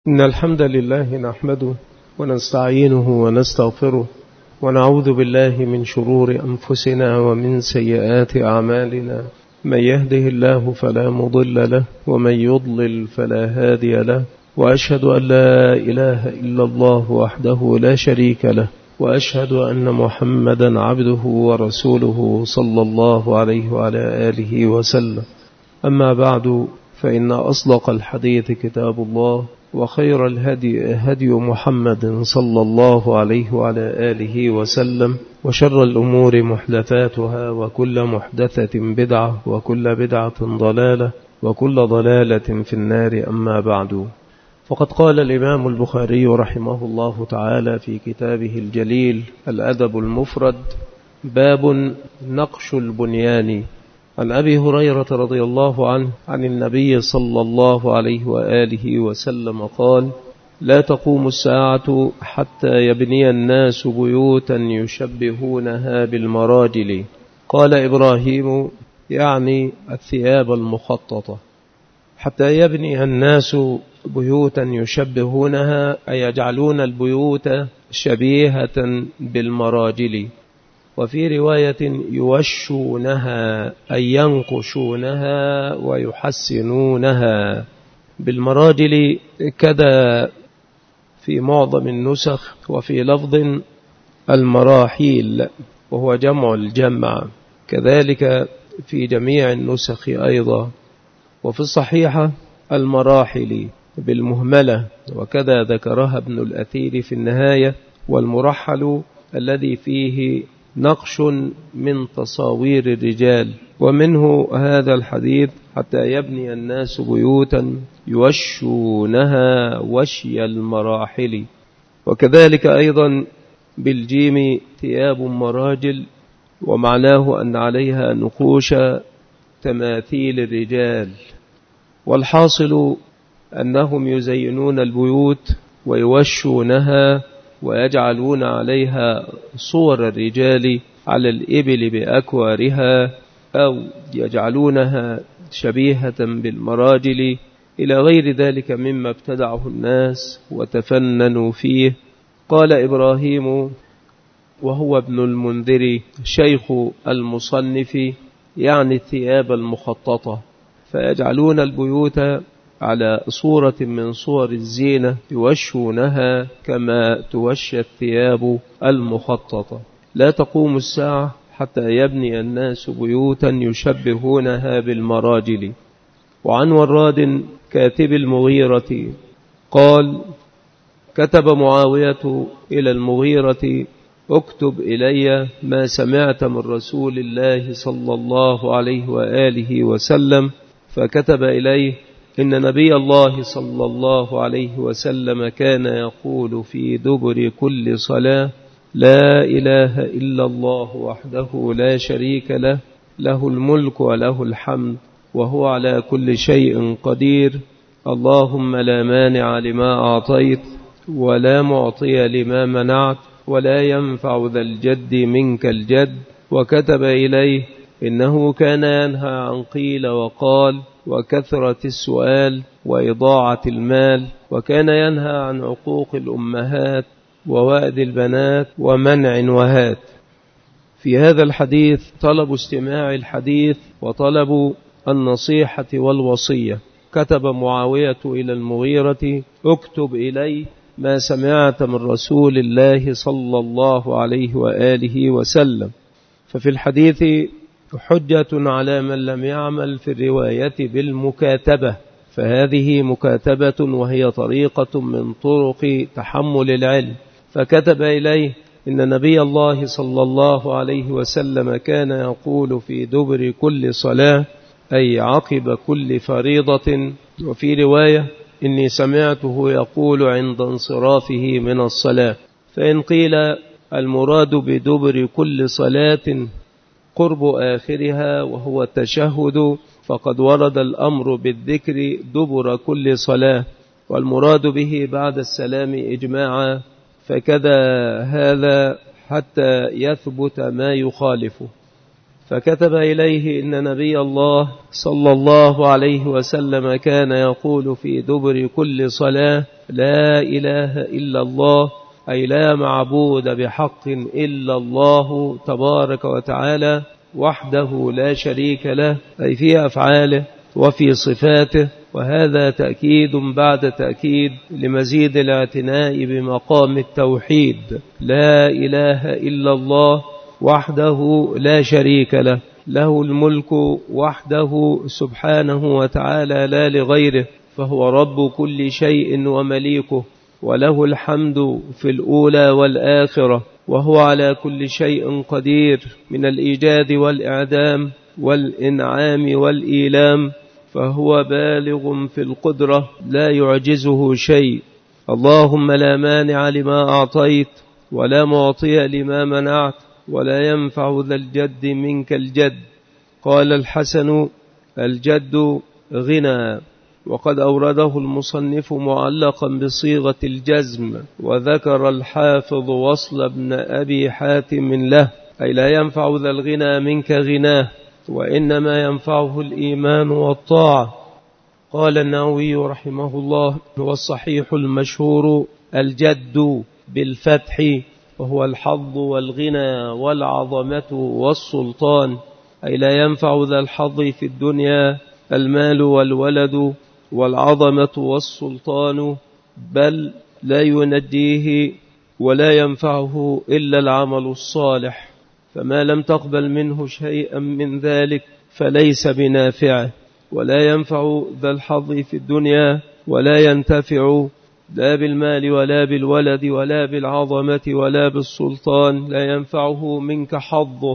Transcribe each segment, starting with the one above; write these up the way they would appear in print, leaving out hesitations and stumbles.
إن الحمد لله نحمده ونستعينه ونستغفره ونعوذ بالله من شرور أنفسنا ومن سيئات أعمالنا. من يهده الله فلا مضل له ومن يضلل فلا هادي له، وأشهد أن لا إله إلا الله وحده لا شريك له، وأشهد أن محمدا عبده ورسوله صلى الله عليه وعلى آله وسلم. أما بعد، فإن أصدق الحديث كتاب الله، وخير الهدي هدي محمد صلى الله عليه وعلى آله وسلم، وشر الأمور محدثاتها، وكل محدثة بدعة، وكل بدعة ضلالة، وكل ضلالة في النار. أما بعد، فقد قال الإمام البخاري رحمه الله تعالى في كتابه الجليل الأدب المفرد: باب نقش البنيان. عن أبي هريرة رضي الله عنه عن النبي صلى الله عليه وآله وسلم قال: لا تقوم الساعة حتى يبني الناس بيوتا يشبهونها بالمراجل. قال إبراهيم: يعني الثياب المخططة. حتى يبني الناس بيوتا يشبهونها، أي يجعلون البيوت شبيهة بالمراجل. وفي رواية يوشونها، أي ينقشونها ويحسنونها بالمراجل، كذا في معظم النسخ. وفي لفظ المراحيل، وهو جمع الجمع، كذلك في جميع النسخ أيضا. وفي الصحيحة المراحل بالمهملة، وكذا ذكرها ابن الأثير في النهاية. والمرحل الذي فيه نقش من تصاوير الرجال. ومنه هذا الحديث: حتى يبني الناس بيوتا يوشونها وشي المراحل. وكذلك أيضا بالجيم ثياب مراجل، ومعناه أن عليها نقوش تماثيل الرجال. والحاصل أنهم يزينون البيوت ويوشونها ويجعلون عليها صور الرجال على الإبل بأكوارها، أو يجعلونها شبيهة بالمراجل، إلى غير ذلك مما ابتدعه الناس وتفننوا فيه. قال إبراهيم، وهو ابن المنذر شيخ المصنف، يعني الثياب المخططة، فيجعلون البيوت على صورة من صور الزينة يوشونها كما توشى الثياب المخططة. لا تقوم الساعة حتى يبني الناس بيوتا يشبهونها بالمراجل. وعن وراد كاتب المغيرة قال: كتب معاوية إلى المغيرة: اكتب إلي ما سمعت من رسول الله صلى الله عليه وآله وسلم. فكتب إليه: إن نبي الله صلى الله عليه وسلم كان يقول في دبر كل صلاة: لا إله إلا الله وحده لا شريك له، له الملك وله الحمد وهو على كل شيء قدير، اللهم لا مانع لما أعطيت ولا معطي لما منعت ولا ينفع ذا الجد منك الجد. وكتب إليه: إنه كان ينهى عن قيل وقال وكثرة السؤال وإضاعة المال، وكان ينهى عن عقوق الأمهات ووأد البنات ومنع وهات. في هذا الحديث طلب استماع الحديث وطلب النصيحة والوصية. كتب معاوية إلى المغيرة: اكتب إلي ما سمعت من رسول الله صلى الله عليه وآله وسلم. ففي الحديث حجة على من لم يعمل في الرواية بالمكاتبة، فهذه مكاتبة، وهي طريقة من طرق تحمل العلم. فكتب إليه: إن نبي الله صلى الله عليه وسلم كان يقول في دبر كل صلاة، أي عقب كل فريضة. وفي رواية: إني سمعته يقول عند انصرافه من الصلاة. فإن قيل المراد بدبر كل صلاة قرب آخرها وهو التشهد، فقد ورد الأمر بالذكر دبر كل صلاة، والمراد به بعد السلام إجماعا، فكذا هذا حتى يثبت ما يخالفه. فكتب إليه إن نبي الله صلى الله عليه وسلم كان يقول في دبر كل صلاة: لا إله إلا الله، أي لا معبود بحق إلا الله تبارك وتعالى وحده لا شريك له، أي في أفعاله وفي صفاته. وهذا تأكيد بعد تأكيد لمزيد الاعتناء بمقام التوحيد: لا إله إلا الله وحده لا شريك له، له الملك وحده سبحانه وتعالى لا لغيره، فهو رب كل شيء ومليكه، وله الحمد في الأولى والآخرة، وهو على كل شيء قدير من الإيجاد والإعدام والإنعام والإيلام، فهو بالغ في القدرة لا يعجزه شيء. اللهم لا مانع لما أعطيت ولا معطي لما منعت ولا ينفع ذا الجد منك الجد. قال الحسن: الجد غنى. وقد أورده المصنف معلقا بصيغة الجزم، وذكر الحافظ وصل بن أبي حاتم له: أي لا ينفع ذا الغنى منك غناه، وإنما ينفعه الإيمان والطاعة. قال النووي رحمه الله: والصحيح المشهور الجد بالفتح، وهو الحظ والغنى والعظمة والسلطان، أي لا ينفع ذا الحظ في الدنيا المال والولد والعظمة والسلطان، بل لا ينجيه ولا ينفعه إلا العمل الصالح، فما لم تقبل منه شيئا من ذلك فليس بنافعه. ولا ينفع ذا الحظ في الدنيا ولا ينتفع لا بالمال ولا بالولد ولا بالعظمة ولا بالسلطان، لا ينفعه منك حظه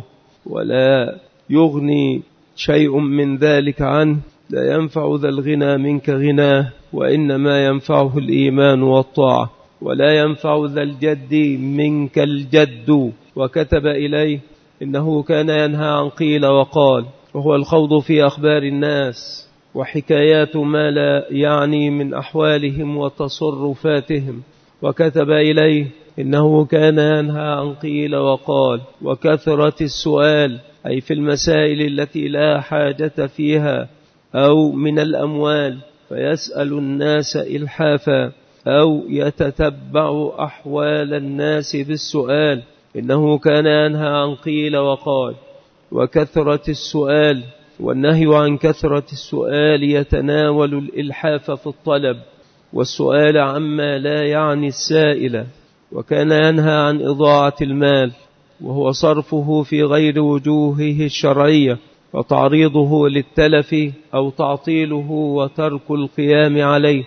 ولا يغني شيء من ذلك عنه. لا ينفع ذا الغنى منك غناه، وإنما ينفعه الإيمان والطاعة. ولا ينفع ذا الجد منك الجد. وكتب إليه: إنه كان ينهى عن قيل وقال، وهو الخوض في أخبار الناس وحكايات ما لا يعني من أحوالهم وتصرفاتهم. وكتب إليه: إنه كان ينهى عن قيل وقال وكثرة السؤال، أي في المسائل التي لا حاجة فيها، أو من الأموال فيسأل الناس إلحافا، أو يتتبع أحوال الناس بالسؤال. إنه كان ينهى عن قيل وقال وكثرة السؤال، والنهي عن كثرة السؤال يتناول الإلحاف في الطلب والسؤال عما لا يعني السائل. وكان ينهى عن إضاعة المال، وهو صرفه في غير وجوهه الشرعية، وتعريضه للتلف أو تعطيله وترك القيام عليه،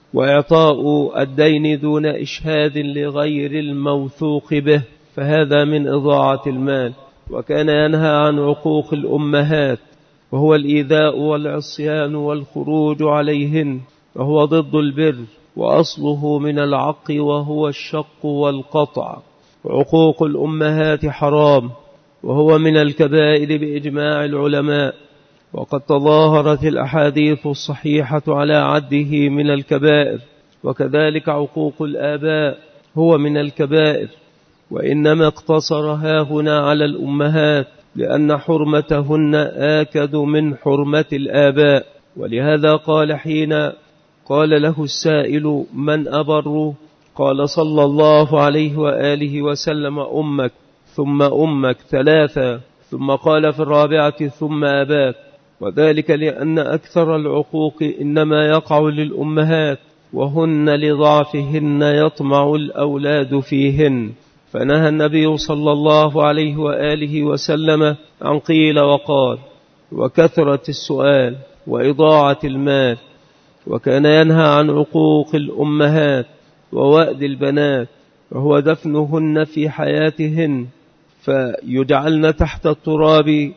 وإعطاء الدين دون إشهاد لغير الموثوق به، فهذا من إضاعة المال. وكان ينهى عن عقوق الأمهات، وهو الإيذاء والعصيان والخروج عليهن، وهو ضد البر، وأصله من العق وهو الشق والقطع. وعقوق الأمهات حرام، وهو من الكبائر بإجماع العلماء، وقد تظاهرت الأحاديث الصحيحة على عده من الكبائر. وكذلك عقوق الآباء هو من الكبائر، وإنما اقتصر هاهنا على الأمهات لأن حرمتهن آكد من حرمة الآباء. ولهذا قال حين قال له السائل: من أبر؟ قال صلى الله عليه وآله وسلم: أمك، ثم أمك 3، ثم قال في الرابعة: ثم أباك. وذلك لأن أكثر العقوق إنما يقع للأمهات، وهن لضعفهن يطمع الأولاد فيهن. فنهى النبي صلى الله عليه وآله وسلم عن قيل وقال وكثرة السؤال وإضاعة المال. وكان ينهى عن عقوق الأمهات ووأد البنات، وهو دفنهن في حياتهن فيجعلن تحت التراب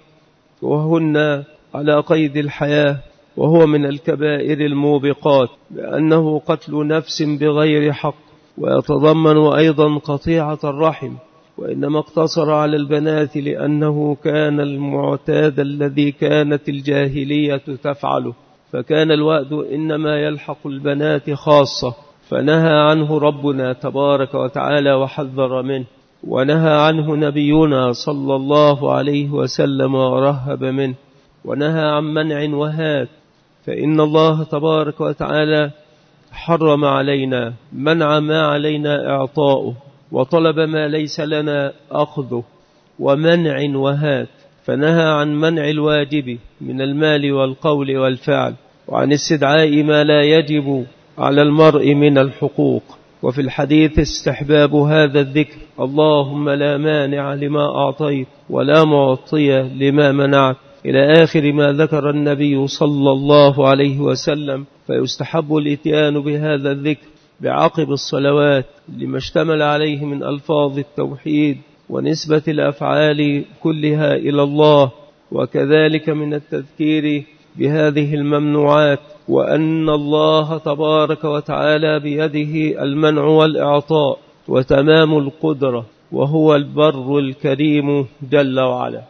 وهن على قيد الحياة، وهو من الكبائر الموبقات، لأنه قتل نفس بغير حق، ويتضمن أيضا قطيعة الرحم. وإنما اقتصر على البنات لأنه كان المعتاد الذي كانت الجاهلية تفعله، فكان الوأد إنما يلحق البنات خاصة، فنهى عنه ربنا تبارك وتعالى وحذر منه. ونهى عنه نبينا صلى الله عليه وسلم ورهب منه، ونهى عن منع وهات، فإن الله تبارك وتعالى حرم علينا منع ما علينا إعطاؤه، وطلب ما ليس لنا أخذه، ومنع وهات، فنهى عن منع الواجب من المال والقول والفعل، وعن استدعاء ما لا يجب على المرء من الحقوق. وفي الحديث استحباب هذا الذكر: اللهم لا مانع لما أعطيت ولا معطي لما منعت، إلى آخر ما ذكر النبي صلى الله عليه وسلم. فيستحب الإتيان بهذا الذكر بعقب الصلوات لما اشتمل عليه من ألفاظ التوحيد ونسبة الأفعال كلها إلى الله، وكذلك من التذكير بهذه الممنوعات، وأن الله تبارك وتعالى بيده المنع والإعطاء وتمام القدرة، وهو البر الكريم جل وعلا.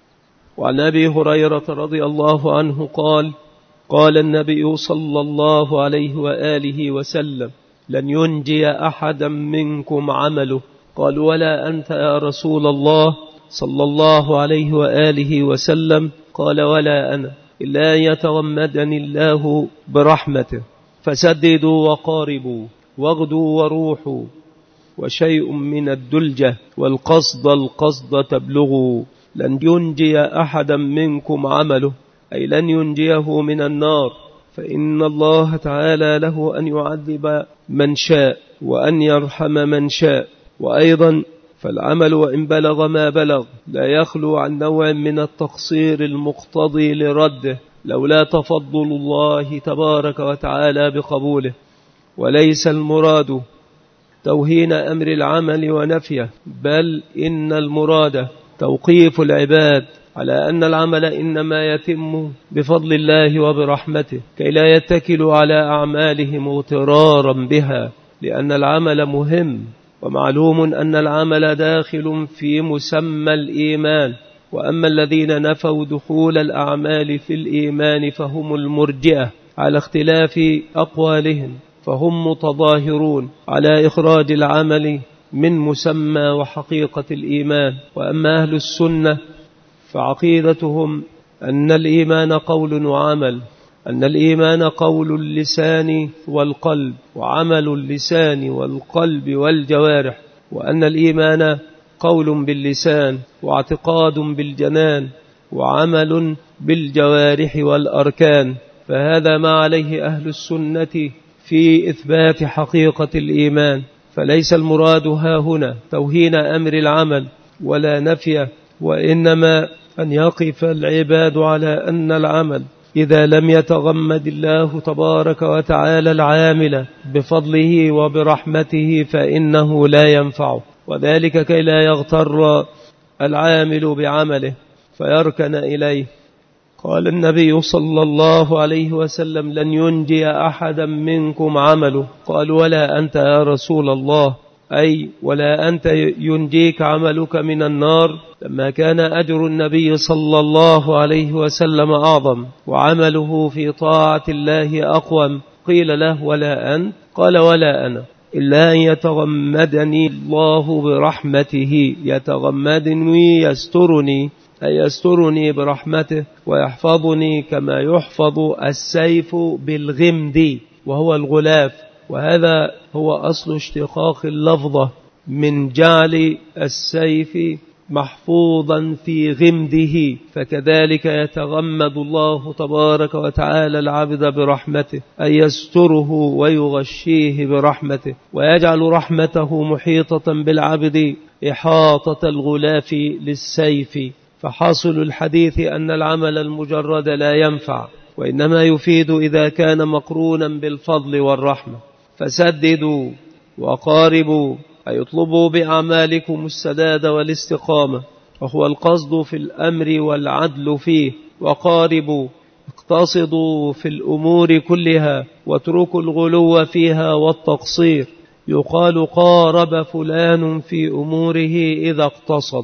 وعن أبي هريرة رضي الله عنه قال: قال النبي صلى الله عليه وآله وسلم: لن ينجي أحدا منكم عمله. قالوا: ولا أنت يا رسول الله صلى الله عليه وآله وسلم؟ قال: ولا أنا، إلا أن يتغمدني الله برحمته. فسددوا وقاربوا واغدوا وروحوا، وشيء من الدلجة والقصد تبلغوا. لن ينجي أحدا منكم عمله، أي لن ينجيه من النار، فإن الله تعالى له أن يعذب من شاء وأن يرحم من شاء. وأيضا فالعمل وإن بلغ ما بلغ لا يخلو عن نوع من التقصير المقتضي لرده، لولا تفضل الله تبارك وتعالى بقبوله. وليس المراد توهين أمر العمل ونفيه، بل إن المراد توقيف العباد على أن العمل إنما يتم بفضل الله وبرحمته، كي لا يتكلوا على أعمالهم اغترارا بها، لأن العمل مهم، ومعلوم أن العمل داخل في مسمى الإيمان. وأما الذين نفوا دخول الأعمال في الإيمان فهم المرجئة على اختلاف أقوالهم، فهم متظاهرون على إخراج العمل من مسمى وحقيقة الإيمان. وأما أهل السنة فعقيدتهم أن الإيمان قول وعمل، أن الإيمان قول اللسان والقلب، وعمل اللسان والقلب والجوارح، وأن الإيمان قول باللسان واعتقاد بالجنان وعمل بالجوارح والأركان. فهذا ما عليه أهل السنة في إثبات حقيقة الإيمان. فليس المراد ها هنا توهين أمر العمل ولا نفيه، وإنما أن يقف العباد على أن العمل إذا لم يتغمد الله تبارك وتعالى العامل بفضله وبرحمته فإنه لا ينفعه، وذلك كي لا يغتر العامل بعمله فيركن إليه. قال النبي صلى الله عليه وسلم: لن ينجي أحدا منكم عمله. قالوا: ولا أنت يا رسول الله؟ أي ولا أنت ينجيك عملك من النار، لما كان أجر النبي صلى الله عليه وسلم أعظم وعمله في طاعة الله أقوم. قيل له: ولا أنت؟ قال: ولا أنا، إلا أن يتغمدني الله برحمته. يتغمدني يسترني، أي يسترني برحمته ويحفظني كما يحفظ السيف بالغمد وهو الغلاف. وهذا هو أصل اشتقاق اللفظة من جعل السيف محفوظا في غمده، فكذلك يتغمد الله تبارك وتعالى العبد برحمته، أي يستره ويغشيه برحمته، ويجعل رحمته محيطة بالعبد إحاطة الغلاف للسيف. فحاصل الحديث أن العمل المجرد لا ينفع، وإنما يفيد إذا كان مقرونا بالفضل والرحمة. فسددوا وقاربوا، أي اطلبوا بأعمالكم السداد والاستقامة، وهو القصد في الأمر والعدل فيه. وقاربوا، اقتصدوا في الأمور كلها واتركوا الغلو فيها والتقصير. يقال: قارب فلان في أموره إذا اقتصد.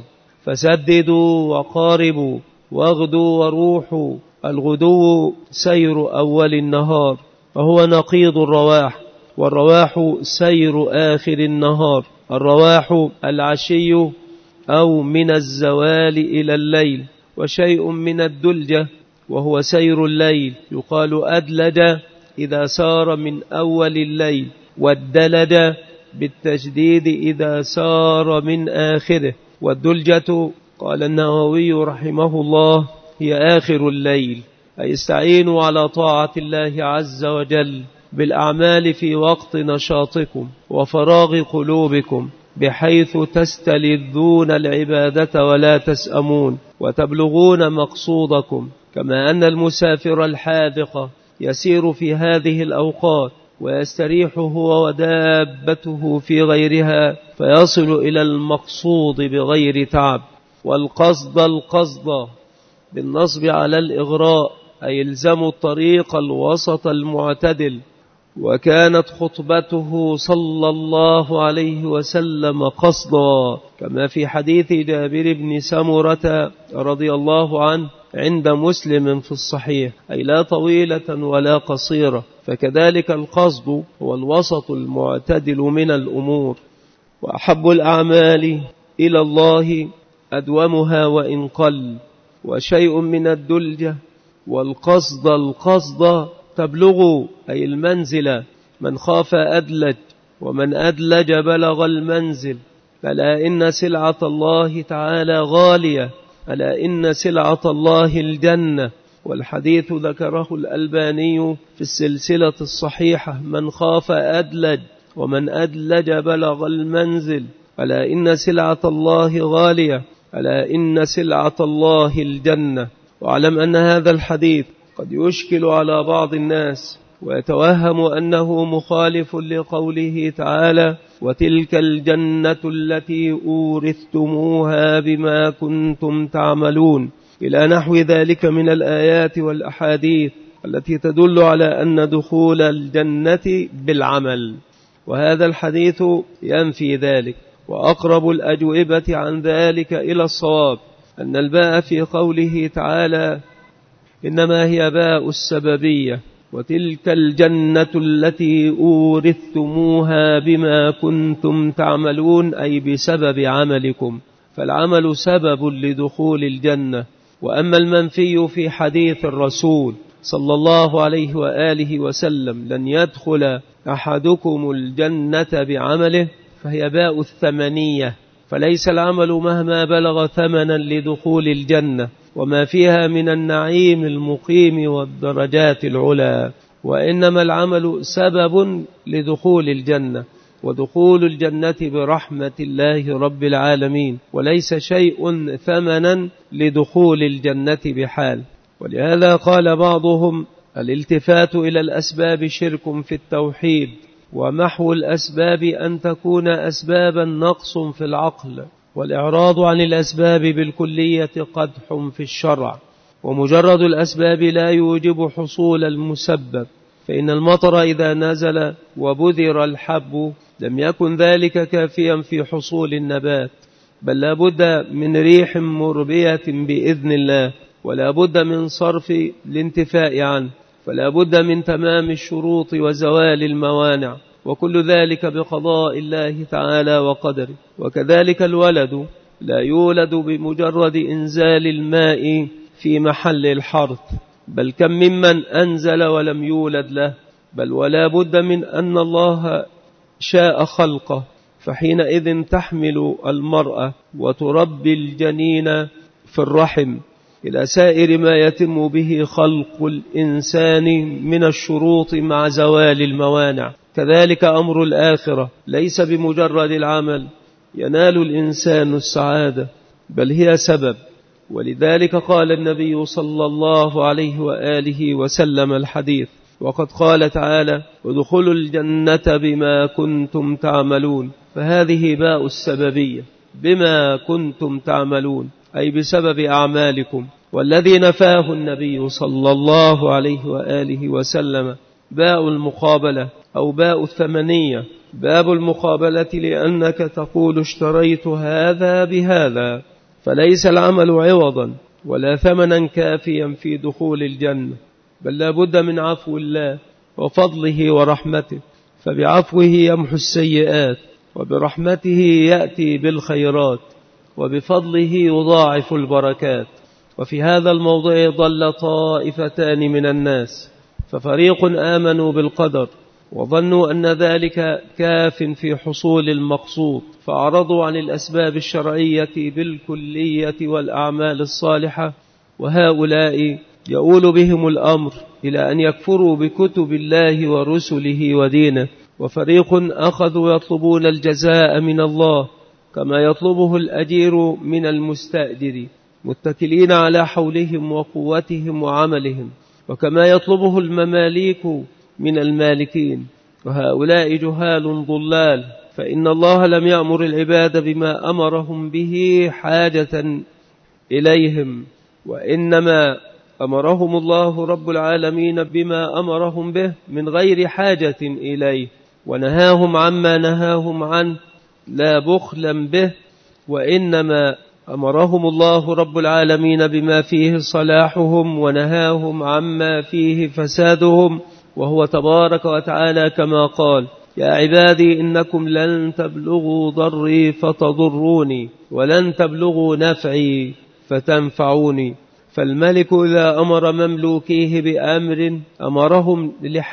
فسددوا وقاربوا واغدوا وروحوا. الغدو سير أول النهار، وهو نقيض الرواح، والرواح سير آخر النهار. الرواح العشي أو من الزوال إلى الليل، وشيء من الدلجة وهو سير الليل، يقال أدلج إذا سار من أول الليل، والدلج بالتجديد إذا سار من آخره. والدلجة قال النووي رحمه الله هي آخر الليل، أي استعينوا على طاعة الله عز وجل بالأعمال في وقت نشاطكم وفراغ قلوبكم، بحيث تستلذون العبادة ولا تسأمون وتبلغون مقصودكم. كما أن المسافر الحاذق يسير في هذه الأوقات ويستريح هو ودابته في غيرها، فيصل إلى المقصود بغير تعب. والقصد بالنصب على الإغراء، أي الزموا الطريق الوسط المعتدل. وكانت خطبته صلى الله عليه وسلم قصدا، كما في حديث جابر بن سمرة رضي الله عنه عند مسلم في الصحيح، أي لا طويلة ولا قصيرة. فكذلك القصد هو الوسط المعتدل من الأمور. وأحب الأعمال إلى الله أدومها وإن قل، وشيء من الدلجة والقصد تبلغ، أي المنزل. من خاف أدلج، ومن أدلج بلغ المنزل. فلا إن سلعة الله تعالى غالية، ألا إن سلعة الله الجنة. والحديث ذكره الألباني في السلسلة الصحيحة: من خاف أدلج، ومن أدلج بلغ المنزل. ألا إن سلعة الله غالية، ألا إن سلعة الله الجنة. واعلم أن هذا الحديث قد يشكل على بعض الناس ويتوهم أنه مخالف لقوله تعالى: وتلك الجنة التي أورثتموها بما كنتم تعملون، إلى نحو ذلك من الآيات والأحاديث التي تدل على أن دخول الجنة بالعمل. وهذا الحديث ينفي ذلك. وأقرب الأجوبة عن ذلك إلى الصواب أن الباء في قوله تعالى إنما هي باء السببية، وتلك الجنة التي أورثتموها بما كنتم تعملون، أي بسبب عملكم، فالعمل سبب لدخول الجنة. وأما المنفي في حديث الرسول صلى الله عليه وآله وسلم لن يدخل أحدكم الجنة بعمله، فهي باء الثمنية، فليس العمل مهما بلغ ثمنا لدخول الجنة وما فيها من النعيم المقيم والدرجات العلى، وإنما العمل سبب لدخول الجنة، ودخول الجنة برحمة الله رب العالمين، وليس شيء ثمنا لدخول الجنة بحال. ولهذا قال بعضهم: الالتفات إلى الأسباب شرك في التوحيد، ومحو الأسباب أن تكون أسبابا نقص في العقل، والإعراض عن الأسباب بالكلية قدح في الشرع. ومجرد الأسباب لا يوجب حصول المسبب، فإن المطر إذا نزل وبذر الحب لم يكن ذلك كافيا في حصول النبات، بل لا بد من ريح مربية بإذن الله، ولا بد من صرف الانتفاء عنه، فلا بد من تمام الشروط وزوال الموانع، وكل ذلك بقضاء الله تعالى وقدره. وكذلك الولد لا يولد بمجرد إنزال الماء في محل الحرث، بل كم ممن أنزل ولم يولد له، بل ولا بد من أن الله شاء خلقه، فحينئذ تحمل المرأة وتربي الجنين في الرحم إلى سائر ما يتم به خلق الإنسان من الشروط مع زوال الموانع. كذلك أمر الآخرة، ليس بمجرد العمل ينال الإنسان السعادة، بل هي سبب. ولذلك قال النبي صلى الله عليه وآله وسلم الحديث: وقد قال تعالى: ادخلوا الجنة بما كنتم تعملون. فهذه باء السببية، بما كنتم تعملون، أي بسبب أعمالكم. والذي نفاه النبي صلى الله عليه وآله وسلم باء المقابلة أو باء الثمنية. باب المقابلة لأنك تقول اشتريت هذا بهذا، فليس العمل عوضا ولا ثمنا كافيا في دخول الجنة، بل لا بد من عفو الله وفضله ورحمته، فبعفوه يمحو السيئات وبرحمته يأتي بالخيرات، وبفضله يضاعف البركات. وفي هذا الموضع ضل طائفتان من الناس، ففريق آمنوا بالقدر وظنوا أن ذلك كاف في حصول المقصود، فأعرضوا عن الأسباب الشرعية بالكلية والأعمال الصالحة، وهؤلاء يؤول بهم الأمر إلى أن يكفروا بكتب الله ورسله ودينه. وفريق أخذوا يطلبون الجزاء من الله كما يطلبه الأجير من المستأجر، متكلين على حولهم وقوتهم وعملهم، وكما يطلبه المماليك من المالكين. وهؤلاء جهال ضلال، فإن الله لم يأمر العباد بما أمرهم به حاجة إليهم، وإنما أمرهم الله رب العالمين بما أمرهم به من غير حاجة إليه، ونهاهم عما نهاهم عنه لا بخلا به، وإنما أمرهم الله رب العالمين بما فيه صلاحهم ونهاهم عما فيه فسادهم، وهو تبارك وتعالى كما قال: يا عبادي إنكم لن تبلغوا ضري فتضروني ولن تبلغوا نفعي فتنفعوني. فالملك إذا أمر مملوكيه بأمر أمرهم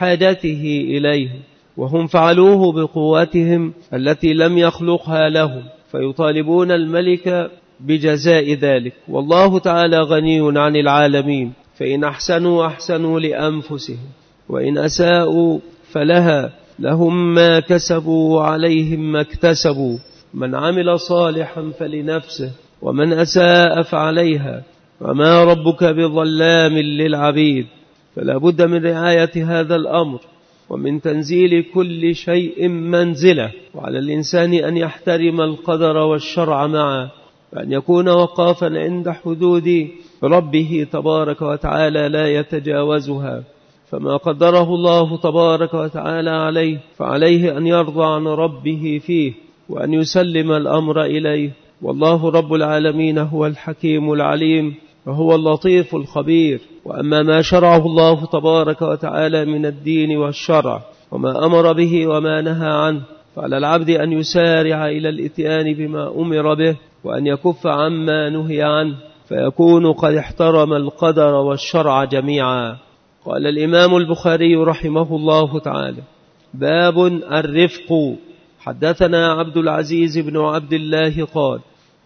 لحاجته إليه، وهم فعلوه بقوتهم التي لم يخلقها لهم، فيطالبون الملك بجزاء ذلك. والله تعالى غني عن العالمين، فإن أحسنوا أحسنوا لأنفسهم، وإن أساءوا فلها، لهم ما كسبوا وعليهم ما اكتسبوا، من عمل صالحا فلنفسه ومن أساء فعليها، وما ربك بظلام للعبيد. فلا بد من رعاية هذا الأمر ومن تنزيل كل شيء منزله، وعلى الإنسان أن يحترم القدر والشرع معه، وأن يكون وقافا عند حدود ربه تبارك وتعالى لا يتجاوزها، فما قدره الله تبارك وتعالى عليه فعليه أن يرضى عن ربه فيه وأن يسلم الأمر إليه. والله رب العالمين هو الحكيم العليم، وهو اللطيف الخبير. وأما ما شرعه الله تبارك وتعالى من الدين والشرع وما أمر به وما نهى عنه، فعلى العبد أن يسارع إلى الإتيان بما أمر به، وأن يكف عما نهي عنه، فيكون قد احترم القدر والشرع جميعا. قال الإمام البخاري رحمه الله تعالى: باب الرفق. حدثنا عبد العزيز بن عبد الله قال: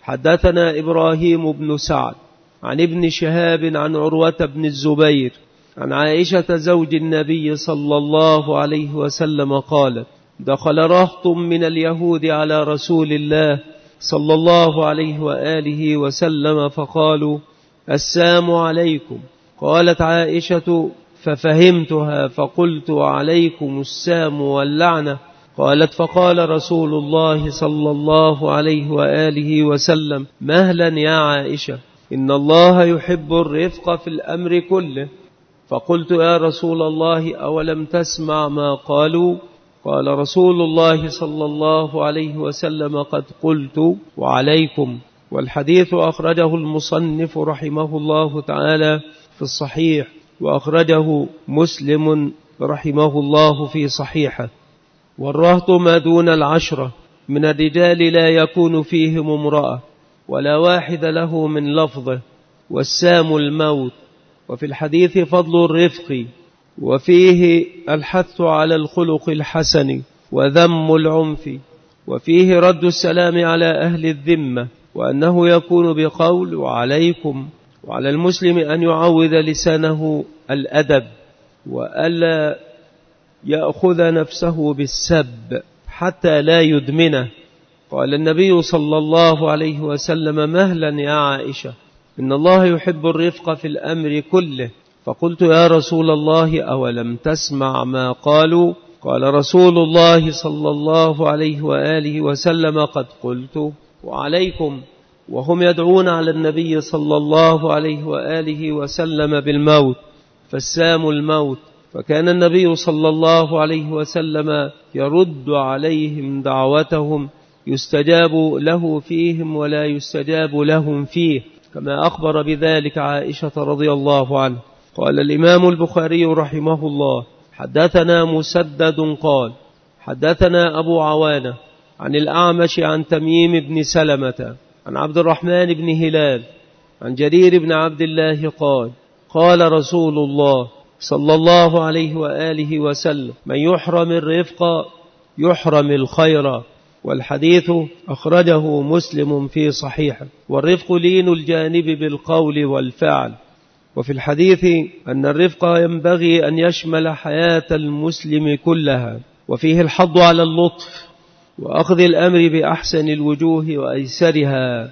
حدثنا إبراهيم بن سعد عن ابن شهاب عن عروة بن الزبير عن عائشة زوج النبي صلى الله عليه وسلم قالت: دخل رهط من اليهود على رسول الله صلى الله عليه وآله وسلم فقالوا: السلام عليكم. قالت عائشة: ففهمتها فقلت: عليكم السام واللعنة. قالت: فقال رسول الله صلى الله عليه وآله وسلم: مهلا يا عائشة، إن الله يحب الرفق في الأمر كله. فقلت: يا رسول الله أولم تسمع ما قالوا؟ قال رسول الله صلى الله عليه وسلم: قد قلت وعليكم. والحديث أخرجه المصنف رحمه الله تعالى في الصحيح، وأخرجه مسلم رحمه الله في صحيحه. والرهط ما دون 10 من الرجال لا يكون فيهم امرأة ولا واحد له من لفظه، والسام الموت. وفي الحديث فضل الرفق، وفيه الحث على الخلق الحسن وذم العنف، وفيه رد السلام على أهل الذمة، وأنه يكون بقول وعليكم. وعلى المسلم أن يعود لسانه الأدب، وألا يأخذ نفسه بالسب حتى لا يدمنه. قال النبي صلى الله عليه وسلم: مهلا يا عائشة، إن الله يحب الرفق في الأمر كله. فقلت: يا رسول الله أولم تسمع ما قالوا؟ قال رسول الله صلى الله عليه وآله وسلم: قد قلت وعليكم. وهم يدعون على النبي صلى الله عليه وآله وسلم بالموت، فالسام الموت. فكان النبي صلى الله عليه وسلم يرد عليهم دعوتهم، يستجاب له فيهم ولا يستجاب لهم فيه، كما أخبر بذلك عائشة رضي الله عنها. قال الإمام البخاري رحمه الله: حدثنا مسدد قال: حدثنا أبو عوانة عن الأعمش عن تميم بن سلمة عن عبد الرحمن بن هلال عن جرير بن عبد الله قال قال رسول الله صلى الله عليه وآله وسلم من يحرم الرفق يحرم الخير. والحديث أخرجه مسلم في صحيحه. والرفق لين الجانب بالقول والفعل. وفي الحديث أن الرفق ينبغي أن يشمل حياة المسلم كلها، وفيه الحض على اللطف وأخذ الأمر بأحسن الوجوه وأيسرها،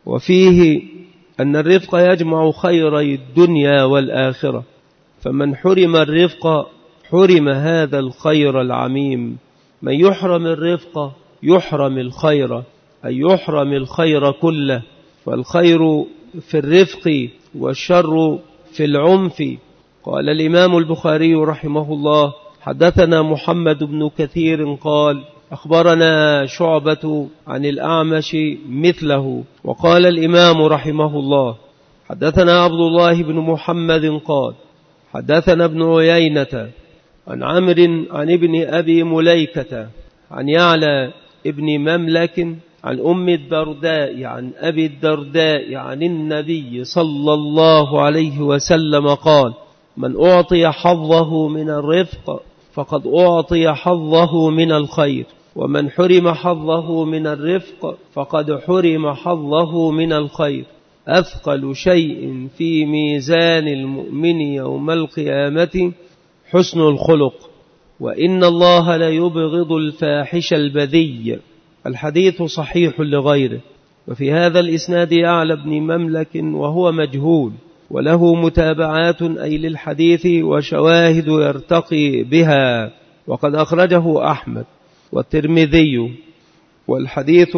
وفيه أن الرفق يجمع خيري الدنيا والآخرة، فمن حرم الرفق حرم هذا الخير العميم. من يحرم الرفق يحرم الخير، أي يحرم الخير كله، فالخير في الرفق والشر في العنف. قال الإمام البخاري رحمه الله حدثنا محمد بن كثير قال أخبرنا شعبة عن الأعمش مثله. وقال الإمام رحمه الله حدثنا عبد الله بن محمد قال حدثنا ابن عيينة عن عمرو عن ابن أبي مليكة عن يعلى ابن مملك عن أم الدرداء عن أبي الدرداء عن النبي صلى الله عليه وسلم قال من أعطي حظه من الرفق فقد أعطي حظه من الخير، ومن حرم حظه من الرفق فقد حرم حظه من الخير. أثقل شيء في ميزان المؤمن يوم القيامة حسن الخلق، وإن الله لا يبغض الفاحش البذي. الحديث صحيح لغيره. وفي هذا الإسناد يعلى بن مملك وهو مجهول، وله متابعات أي للحديث وشواهد يرتقي بها، وقد أخرجه أحمد والترمذي، والحديث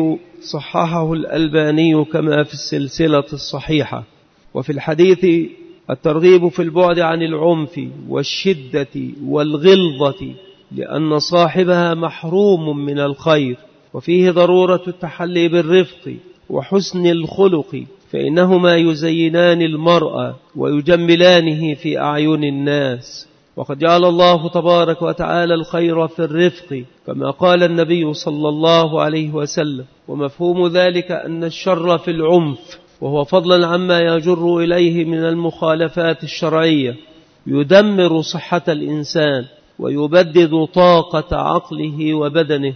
صححه الألباني كما في السلسلة الصحيحة. وفي الحديث الترغيب في البعد عن العنف والشدة والغلظة، لأن صاحبها محروم من الخير، وفيه ضرورة التحلي بالرفق وحسن الخلق، فإنهما يزينان المرء ويجملانه في أعين الناس. وقد جعل الله تبارك وتعالى الخير في الرفق كما قال النبي صلى الله عليه وسلم، ومفهوم ذلك أن الشر في العنف، وهو فضلا عما يجر إليه من المخالفات الشرعية، يدمر صحة الإنسان ويبدد طاقة عقله وبدنه،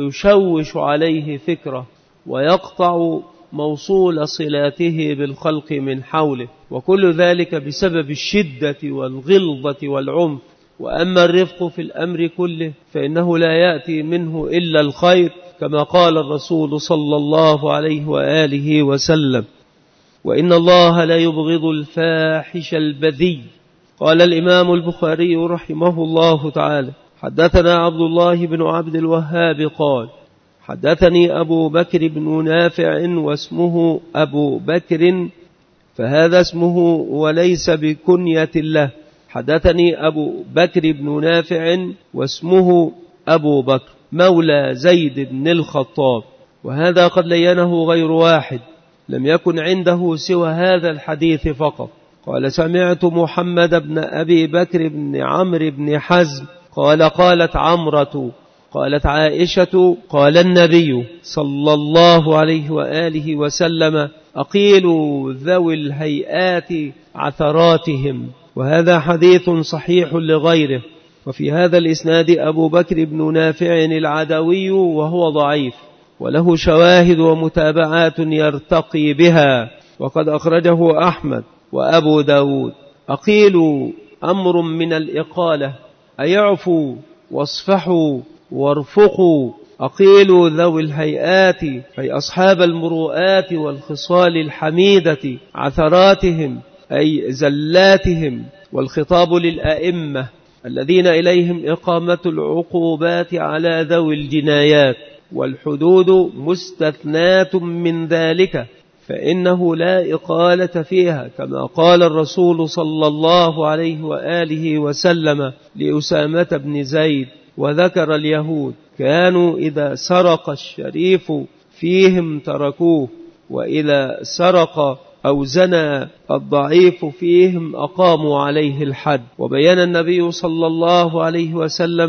ويشوش عليه فكره، ويقطع موصول صلاته بالخلق من حوله، وكل ذلك بسبب الشدة والغلظة والعنف. وأما الرفق في الأمر كله فإنه لا يأتي منه إلا الخير، كما قال الرسول صلى الله عليه وآله وسلم وإن الله لا يبغض الفاحش البذي. قال الإمام البخاري رحمه الله تعالى حدثنا عبد الله بن عبد الوهاب قال حدثني أبو بكر بن نافع واسمه أبو بكر، فهذا اسمه وليس بكنية له. حدثني أبو بكر بن نافع واسمه أبو بكر مولى زيد بن الخطاب، وهذا قد لينه غير واحد، لم يكن عنده سوى هذا الحديث فقط. قال سمعت محمد بن أبي بكر بن عمرو بن حزم قال قالت عمرة قالت عائشة قال النبي صلى الله عليه وآله وسلم أقيلوا ذوي الهيئات عثراتهم. وهذا حديث صحيح لغيره. وفي هذا الإسناد أبو بكر بن نافع العدوي وهو ضعيف، وله شواهد ومتابعات يرتقي بها، وقد أخرجه أحمد وأبو داود. أقيلوا أمر من الإقالة، أيعفوا واصفحوا وارفقوا. أقيلوا ذوي الهيئات أي أصحاب المروءات والخصال الحميدة، عثراتهم أي زلاتهم. والخطاب للأئمة الذين إليهم إقامة العقوبات على ذوي الجنايات، والحدود مستثنات من ذلك، فإنه لا إقالة فيها، كما قال الرسول صلى الله عليه وآله وسلم لأسامة بن زيد. وذكر اليهود كانوا إذا سرق الشريف فيهم تركوه، وإذا سرق أو زنى الضعيف فيهم أقاموا عليه الحد. وبيان النبي صلى الله عليه وسلم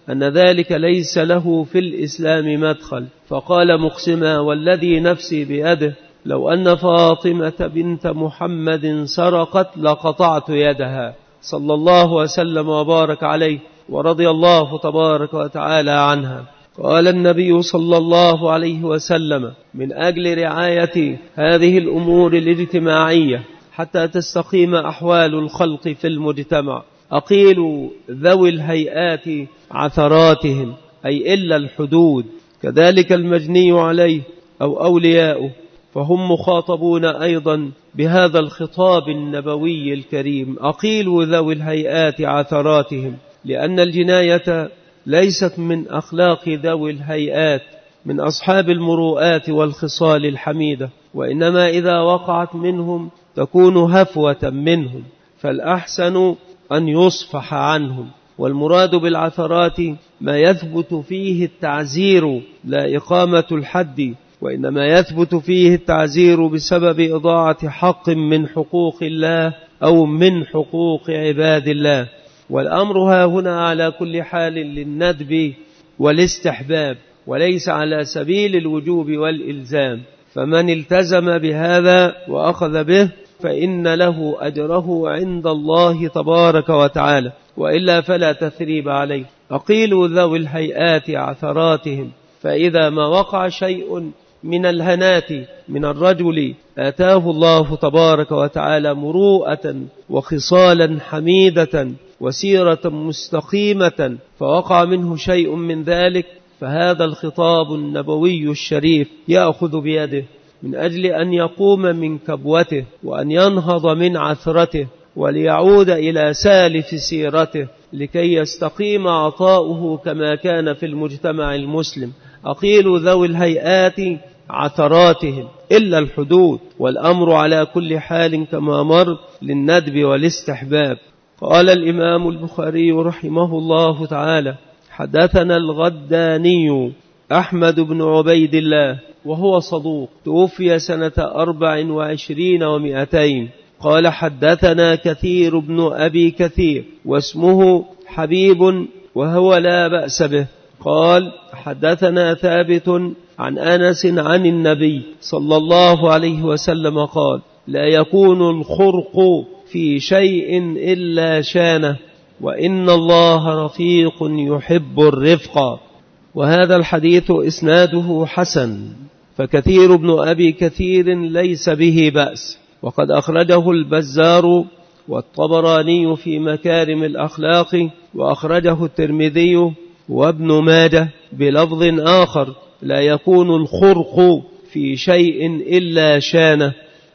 أن ذلك ليس له في الإسلام مدخل، فقال مقسما والذي نفسي بيده لو أن فاطمة بنت محمد سرقت لقطعت يدها، صلى الله وسلم وبارك عليه ورضي الله تبارك وتعالى عنها. قال النبي صلى الله عليه وسلم من أجل رعاية هذه الأمور الاجتماعية حتى تستقيم أحوال الخلق في المجتمع أقيلوا ذوي الهيئات عثراتهم، أي إلا الحدود، كذلك المجني عليه أو أولياؤه، فهم مخاطبون أيضا بهذا الخطاب النبوي الكريم، أقيلوا ذوي الهيئات عثراتهم، لأن الجناية ليست من أخلاق ذوي الهيئات من أصحاب المروءات والخصال الحميدة، وإنما إذا وقعت منهم تكون هفوة منهم، فالأحسن أن يصفح عنهم. والمراد بالعثرات ما يثبت فيه التعزير لا إقامة الحد، وإنما يثبت فيه التعزير بسبب إضاعة حق من حقوق الله أو من حقوق عباد الله. والأمر ها هنا على كل حال للندب والاستحباب، وليس على سبيل الوجوب والإلزام، فمن التزم بهذا وأخذ به فإن له أجره عند الله تبارك وتعالى، وإلا فلا تثريب عليه. أقيلوا ذوي الهيئات عثراتهم، فإذا ما وقع شيء من الهنات من الرجل آتاه الله تبارك وتعالى مروءة وخصالا حميدة وسيرة مستقيمة، فوقع منه شيء من ذلك، فهذا الخطاب النبوي الشريف يأخذ بيده من أجل أن يقوم من كبوته وأن ينهض من عثرته وليعود إلى سالف سيرته لكي يستقيم عطاؤه كما كان في المجتمع المسلم. أقيلوا ذوي الهيئات عثراتهم إلا الحدود، والأمر على كل حال كما مر للندب والاستحباب. قال الإمام البخاري رحمه الله تعالى حدثنا الغداني أحمد بن عبيد الله وهو صدوق، توفي سنة 24 و200. قال حدثنا كثير بن أبي كثير واسمه حبيب وهو لا بأس به. قال حدثنا ثابت عن أنس عن النبي صلى الله عليه وسلم قال لا يكون الخرق في شيء إلا شانه، وإن الله رفيق يحب الرفق. وهذا الحديث إسناده حسن، فكثير بن أبي كثير ليس به بأس، وقد أخرجه البزار والطبراني في مكارم الأخلاق، وأخرجه الترمذي وابن ماجه بلفظ آخر لا يكون الخرق في شيء إلا شانه.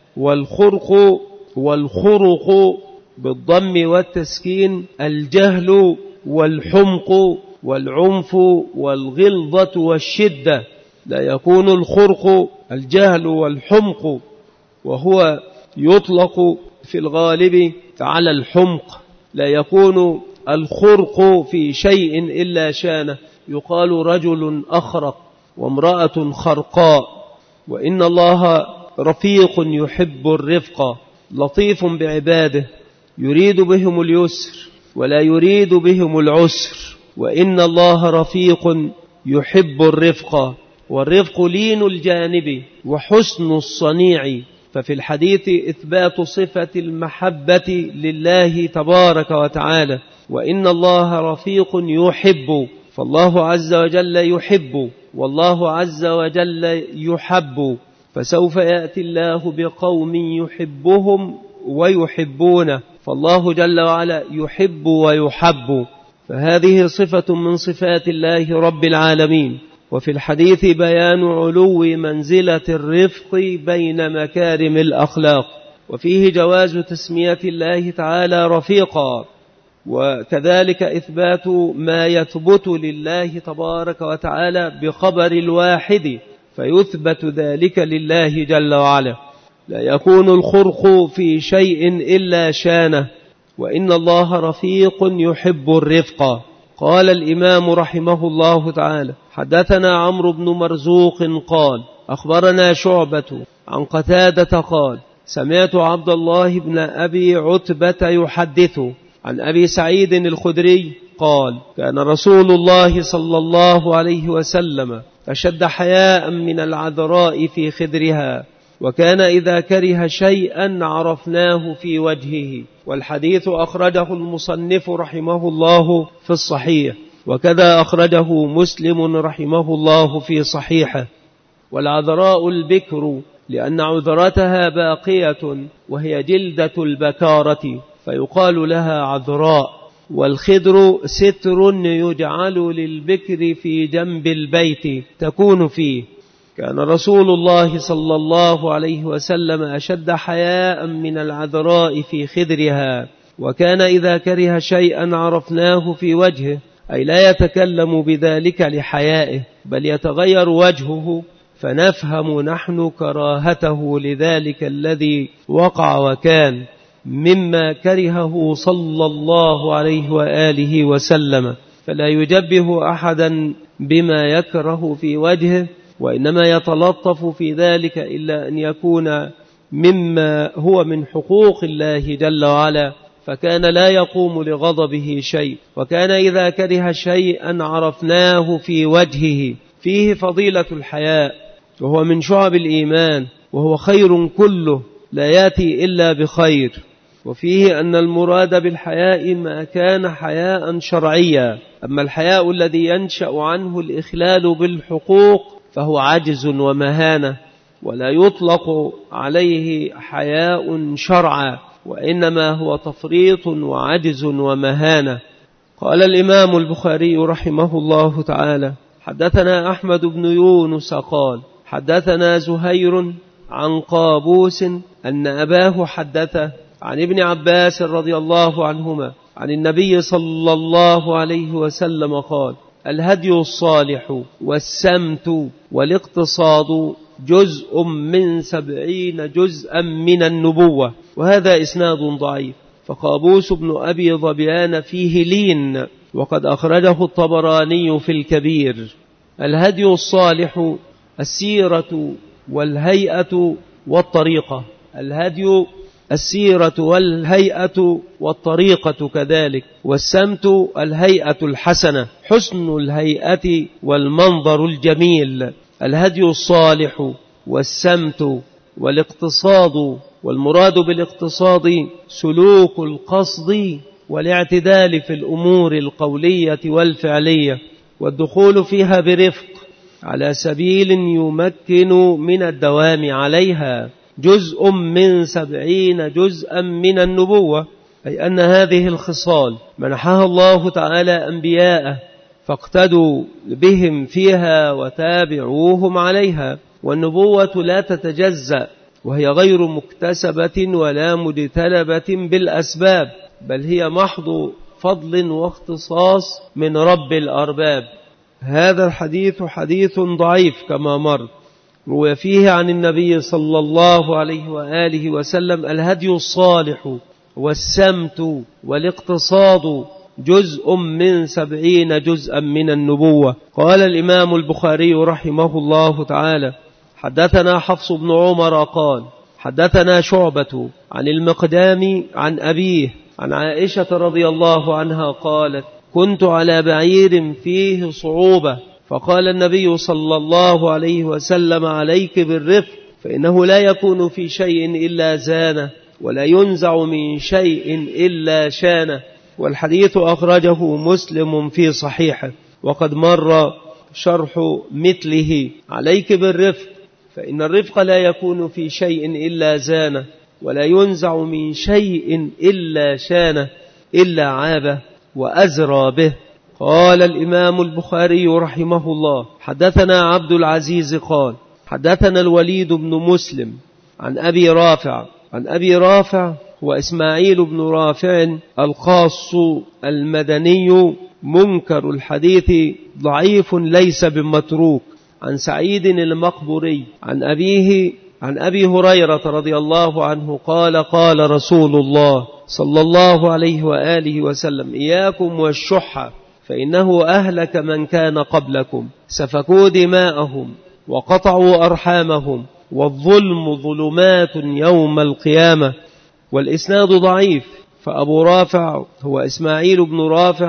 والخرق بالضم والتسكين الجهل والحمق والعنف والغلظة والشدة. لا يكون الخرق الجهل والحمق، وهو يطلق في الغالب على الحمق. لا يكون الخرق في شيء إلا شانه، يقال رجل أخرق وامرأة خرقاء. وإن الله رفيق يحب الرفق، لطيف بعباده، يريد بهم اليسر ولا يريد بهم العسر. وإن الله رفيق يحب الرفق، والرفق لين الجانب وحسن الصنيع. ففي الحديث إثبات صفة المحبة لله تبارك وتعالى، وإن الله رفيق يحب، فالله عز وجل يحب والله عز وجل يحب. فسوف يأتي الله بقوم يحبهم ويحبونه، فالله جل وعلا يحب ويحب، فهذه صفة من صفات الله رب العالمين. وفي الحديث بيان علو منزلة الرفق بين مكارم الأخلاق، وفيه جواز تسمية الله تعالى رفيقا، وكذلك إثبات ما يثبت لله تبارك وتعالى بخبر الواحد فيثبت ذلك لله جل وعلا. لا يكون الخرق في شيء إلا شانه، وإن الله رفيق يحب الرفق. قال الإمام رحمه الله تعالى حدثنا عمرو بن مرزوق قال أخبرنا شعبة عن قتادة قال سمعت عبد الله بن أبي عتبة يحدث عن أبي سعيد الخدري قال: كان رسول الله صلى الله عليه وسلم أشد حياء من العذراء في خدرها، وكان إذا كره شيئا عرفناه في وجهه. والحديث أخرجه المصنف رحمه الله في الصحيح، وكذا أخرجه مسلم رحمه الله في صحيحه. والعذراء البكر لأن عذرتها باقية وهي جلدة البكارة فيقال لها عذراء. والخدر ستر يجعل للبكر في جنب البيت تكون فيه. كان رسول الله صلى الله عليه وسلم أشد حياء من العذراء في خدرها، وكان إذا كره شيئا عرفناه في وجهه، أي لا يتكلم بذلك لحيائه بل يتغير وجهه، فنفهم نحن كراهته لذلك الذي وقع وكان مما كرهه صلى الله عليه وآله وسلم. فلا يجبه أحدا بما يكره في وجهه، وإنما يتلطف في ذلك إلا أن يكون مما هو من حقوق الله جل وعلا، فكان لا يقوم لغضبه شيء. وكان إذا كره شيئا عرفناه في وجهه، فيه فضيلة الحياء، وهو من شعب الإيمان، وهو خير كله لا يأتي إلا بخير. وفيه أن المراد بالحياء ما كان حياء شرعيا، أما الحياء الذي ينشأ عنه الإخلال بالحقوق فهو عجز ومهانة، ولا يطلق عليه حياء شرعا، وإنما هو تفريط وعجز ومهانة. قال الإمام البخاري رحمه الله تعالى: حدثنا أحمد بن يونس قال: حدثنا زهير عن قابوس أن أباه حدثه عن ابن عباس رضي الله عنهما عن النبي صلى الله عليه وسلم قال: الهدي الصالح والسمت والاقتصاد جزء من 70 جزءا من النبوة. وهذا إسناد ضعيف، فقابوس بن أبي ظبيان فيه لين، وقد أخرجه الطبراني في الكبير. الهدي الصالح السيرة والهيئة والطريقة، الهدي السيرة والهيئة والطريقة كذلك. والسمت الهيئة الحسنة، حسن الهيئة والمنظر الجميل. الهدي الصالح والسمت والاقتصاد، والمراد بالاقتصاد سلوك القصد والاعتدال في الأمور القولية والفعلية، والدخول فيها برفق على سبيل يمكن من الدوام عليها. جزء من 70 جزءا من النبوة، أي أن هذه الخصال منحها الله تعالى أنبياءه، فاقتدوا بهم فيها وتابعوهم عليها. والنبوة لا تتجزأ، وهي غير مكتسبة ولا مجتلبة بالأسباب، بل هي محض فضل واختصاص من رب الأرباب. هذا الحديث حديث ضعيف كما مر، روى فيه عن النبي صلى الله عليه وآله وسلم: الهدي الصالح والسمت والاقتصاد جزء من 70 جزءا من النبوة. قال الإمام البخاري رحمه الله تعالى: حدثنا حفص بن عمر قال: حدثنا شعبة عن المقدام عن أبيه عن عائشة رضي الله عنها قالت: كنت على بعير فيه صعوبة، فقال النبي صلى الله عليه وسلم: عليك بالرفق، فإنه لا يكون في شيء إلا زانه، ولا ينزع من شيء إلا شانه. والحديث أخرجه مسلم في صحيحه، وقد مر شرح مثله. عليك بالرفق، فإن الرفق لا يكون في شيء إلا زانه، ولا ينزع من شيء إلا شانه، إلا عابه وأزرى به. قال الإمام البخاري رحمه الله: حدثنا عبد العزيز قال: حدثنا الوليد بن مسلم عن أبي رافع. عن أبي رافع هو إسماعيل بن رافع الخاص المدني، منكر الحديث، ضعيف ليس بمتروك. عن سعيد المقبري عن أبيه عن أبي هريرة رضي الله عنه قال: قال رسول الله صلى الله عليه وآله وسلم: إياكم والشح، فإنه أهلك من كان قبلكم، سفكوا دماءهم وقطعوا أرحامهم، والظلم ظلمات يوم القيامة. والإسناد ضعيف، فأبو رافع هو إسماعيل بن رافع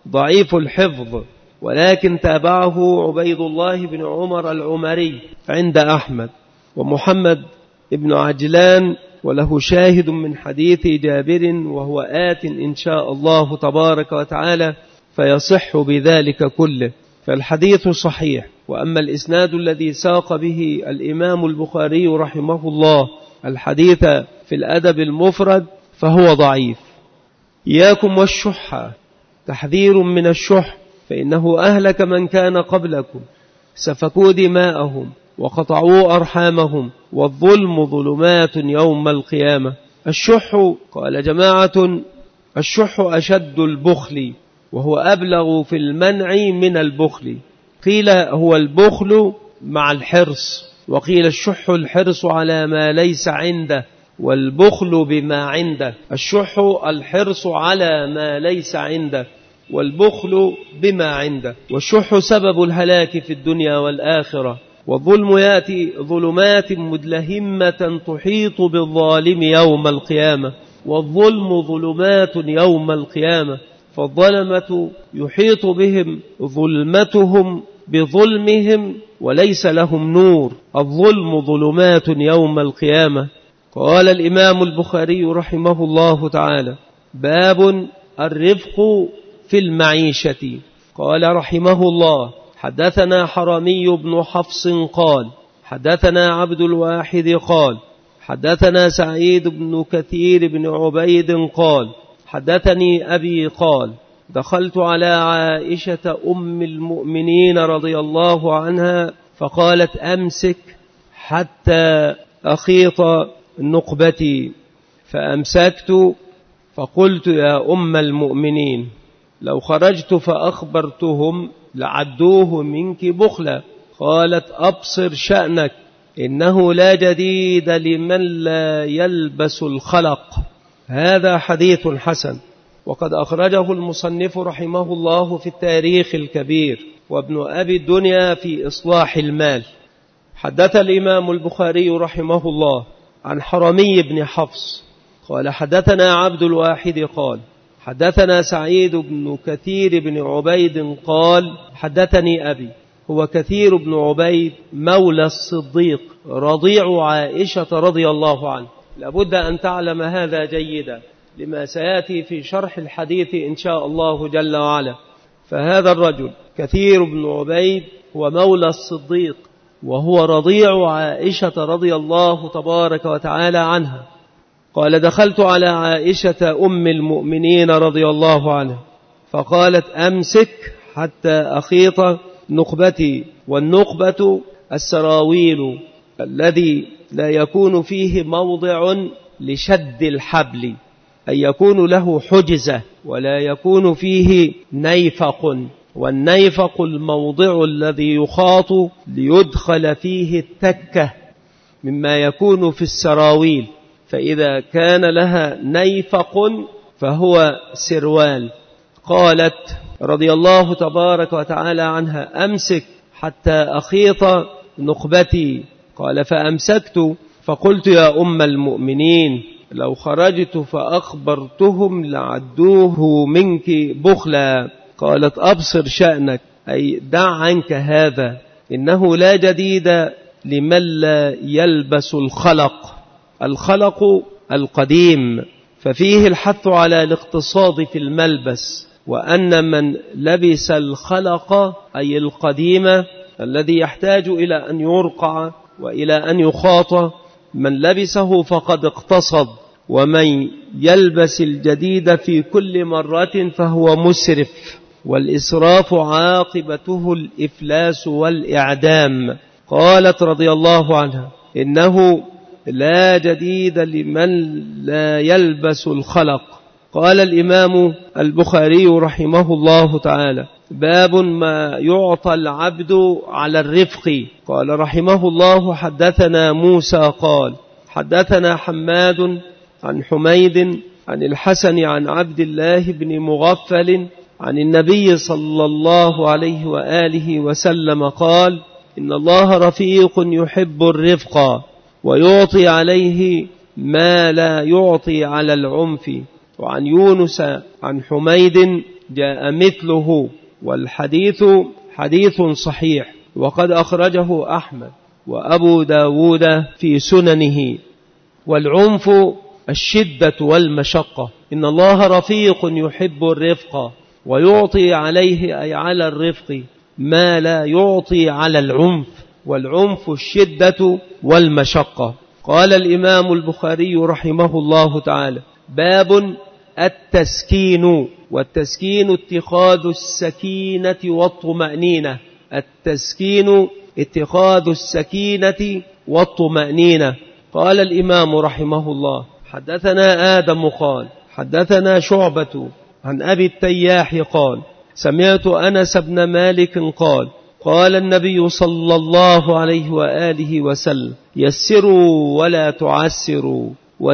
ضعيف الحفظ، ولكن تابعه عبيد الله بن عمر العمري عند أحمد، ومحمد بن عجلان وله شاهد من حديث جابر وهو آت إن شاء الله تبارك وتعالى فيصح بذلك كله، فالحديث صحيح. وأما الإسناد الذي ساق به الإمام البخاري رحمه الله الحديث في الأدب المفرد فهو ضعيف. إياكم والشح، تحذير من الشح، فإنه أهلك من كان قبلكم، سفكوا دماءهم وقطعوا أرحامهم، والظلم ظلمات يوم القيامة. الشح، قال جماعة، الشح أشد البخل، وهو أبلغ في المنع من البخل. قيل هو البخل مع الحرص، وقيل الشح الحرص على ما ليس عنده، والبخل بما عنده. الشح الحرص على ما ليس عنده، والبخل بما عنده. والشح سبب الهلاك في الدنيا والآخرة. والظلم يأتي ظلمات مدلهمة تحيط بالظالم يوم القيامة، والظلم ظلمات يوم القيامة، فالظلمة يحيط بهم ظلمتهم بظلمهم وليس لهم نور. الظلم ظلمات يوم القيامة. قال الإمام البخاري رحمه الله تعالى: باب الرفق في المعيشة. قال رحمه الله: حدثنا حرمي بن حفص قال حدثنا عبد الواحد قال حدثنا سعيد بن كثير بن عبيد قال حدثني أبي قال: دخلت على عائشة أم المؤمنين رضي الله عنها فقالت: أمسك حتى أخيط نقبتي، فأمسكت فقلت: يا أم المؤمنين، لو خرجت فأخبرتهم لعدوه منك بخلا. قالت: أبصر شأنك، إنه لا جديد لمن لا يلبس الخلق. هذا حديث حسن، وقد أخرجه المصنف رحمه الله في التاريخ الكبير، وابن أبي الدنيا في إصلاح المال. حدث الإمام البخاري رحمه الله عن حرمي بن حفص قال حدثنا عبد الواحد قال حدثنا سعيد بن كثير بن عبيد قال حدثني أبي. هو كثير بن عبيد مولى الصديق رضيع عائشة رضي الله عنه. لابد أن تعلم هذا جيدا لما سيأتي في شرح الحديث إن شاء الله جل وعلا. فهذا الرجل كثير بن عبيد هو مولى الصديق، وهو رضيع عائشة رضي الله تبارك وتعالى عنها. قال: دخلت على عائشة أم المؤمنين رضي الله عنها فقالت: أمسك حتى أخيط نقبتي. والنقبة السراويل الذي لا يكون فيه موضع لشد الحبل، أي يكون له حجزة ولا يكون فيه نيفق. والنيفق الموضع الذي يخاط ليدخل فيه التكة مما يكون في السراويل، فإذا كان لها نيفق فهو سروال. قالت رضي الله تبارك وتعالى عنها: أمسك حتى أخيط نقبتي. قال: فأمسكت فقلت: يا أم المؤمنين، لو خرجت فأخبرتهم لعدوه منك بخلا. قالت: أبصر شأنك، أي دع عنك هذا، إنه لا جديد لمن لا يلبس الخلق. الخلق القديم، ففيه الحث على الاقتصاد في الملبس، وأن من لبس الخلق أي القديم الذي يحتاج إلى أن يرقع وإلى أن يخاط، من لبسه فقد اقتصد، ومن يلبس الجديد في كل مرة فهو مسرف، والإسراف عاقبته الإفلاس والإعدام. قالت رضي الله عنها: إنه لا جديد لمن لا يلبس الخلق. قال الإمام البخاري رحمه الله تعالى: باب ما يعطى العبد على الرفق. قال رحمه الله: حدثنا موسى قال حدثنا حماد عن حميد عن الحسن عن عبد الله بن مغفل عن النبي صلى الله عليه وآله وسلم قال: إن الله رفيق يحب الرفق، ويعطي عليه ما لا يعطي على العنف. وعن يونس عن حميد جاء مثله، والحديث حديث صحيح، وقد أخرجه أحمد وأبو داود في سننه. والعنف الشدة والمشقة. إن الله رفيق يحب الرفق، ويعطي عليه أي على الرفق ما لا يعطي على العنف، والعنف الشدة والمشقة. قال الإمام البخاري رحمه الله تعالى: باب التسكين. والتسكين اتخاذ السكينة والطمأنينة. التسكين اتخاذ السكينة والطمأنينة. قال الإمام رحمه الله: حدثنا آدم قال حدثنا شعبة عن أبي التياح قال: سمعت أنس بن مالك قال: قال النبي صلى الله عليه وآله وسلم: يسروا ولا تعسروا،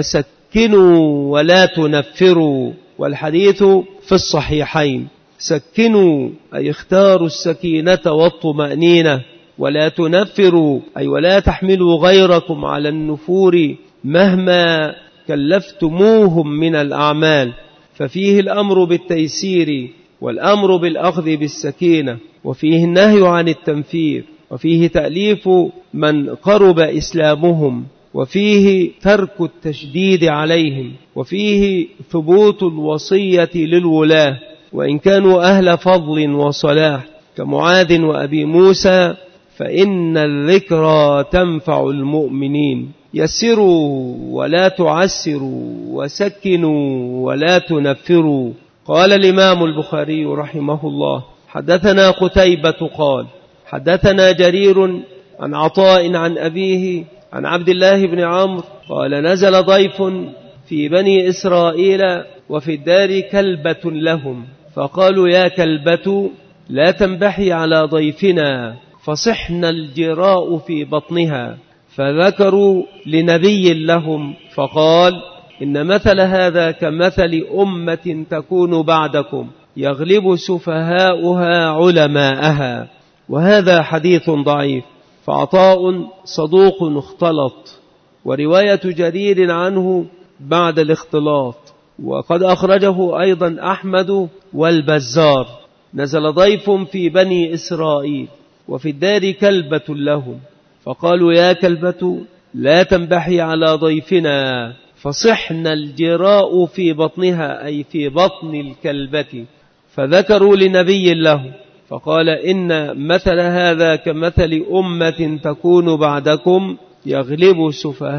وسكنوا ولا تنفروا. والحديث في الصحيحين. سكنوا أي اختاروا السكينة والطمأنينة، ولا تنفروا أي ولا تحملوا غيركم على النفور مهما كلفتموهم من الأعمال، ففيه الأمر بالتيسير والأمر بالأخذ بالسكينة، وفيه النهي عن التنفير، وفيه تأليف من قرب إسلامهم، وفيه ترك التشديد عليهم، وفيه ثبوت الوصية للولاة وإن كانوا أهل فضل وصلاح كمعاذ وأبي موسى، فإن الذكرى تنفع المؤمنين. يسروا ولا تعسروا، وسكنوا ولا تنفروا. قال الإمام البخاري رحمه الله: حدثنا قتيبة قال حدثنا جرير عن عطاء عن أبيه عن عبد الله بن عمرو قال: نزل ضيف في بني إسرائيل وفي الدار كلبة لهم، فقالوا: يا كلبة لا تنبحي على ضيفنا، فصحنا الجراء في بطنها. فذكروا لنبي لهم فقال: إن مثل هذا كمثل أمة تكون بعدكم يغلب سفهاؤها علماءها. وهذا حديث ضعيف، فعطاء صدوق اختلط، ورواية جرير عنه بعد الاختلاط. وقد أخرجه أيضا أحمد والبزار. نزل ضيف في بني إسرائيل وفي الدار كلبة لهم، فقالوا: يا كلبة لا تنبحي على ضيفنا، فصحنا الجراء في بطنها أي في بطن الكلبة. فذكروا لنبي له فقال: إن مثل هذا كمثل أمة تكون بعدكم يغلب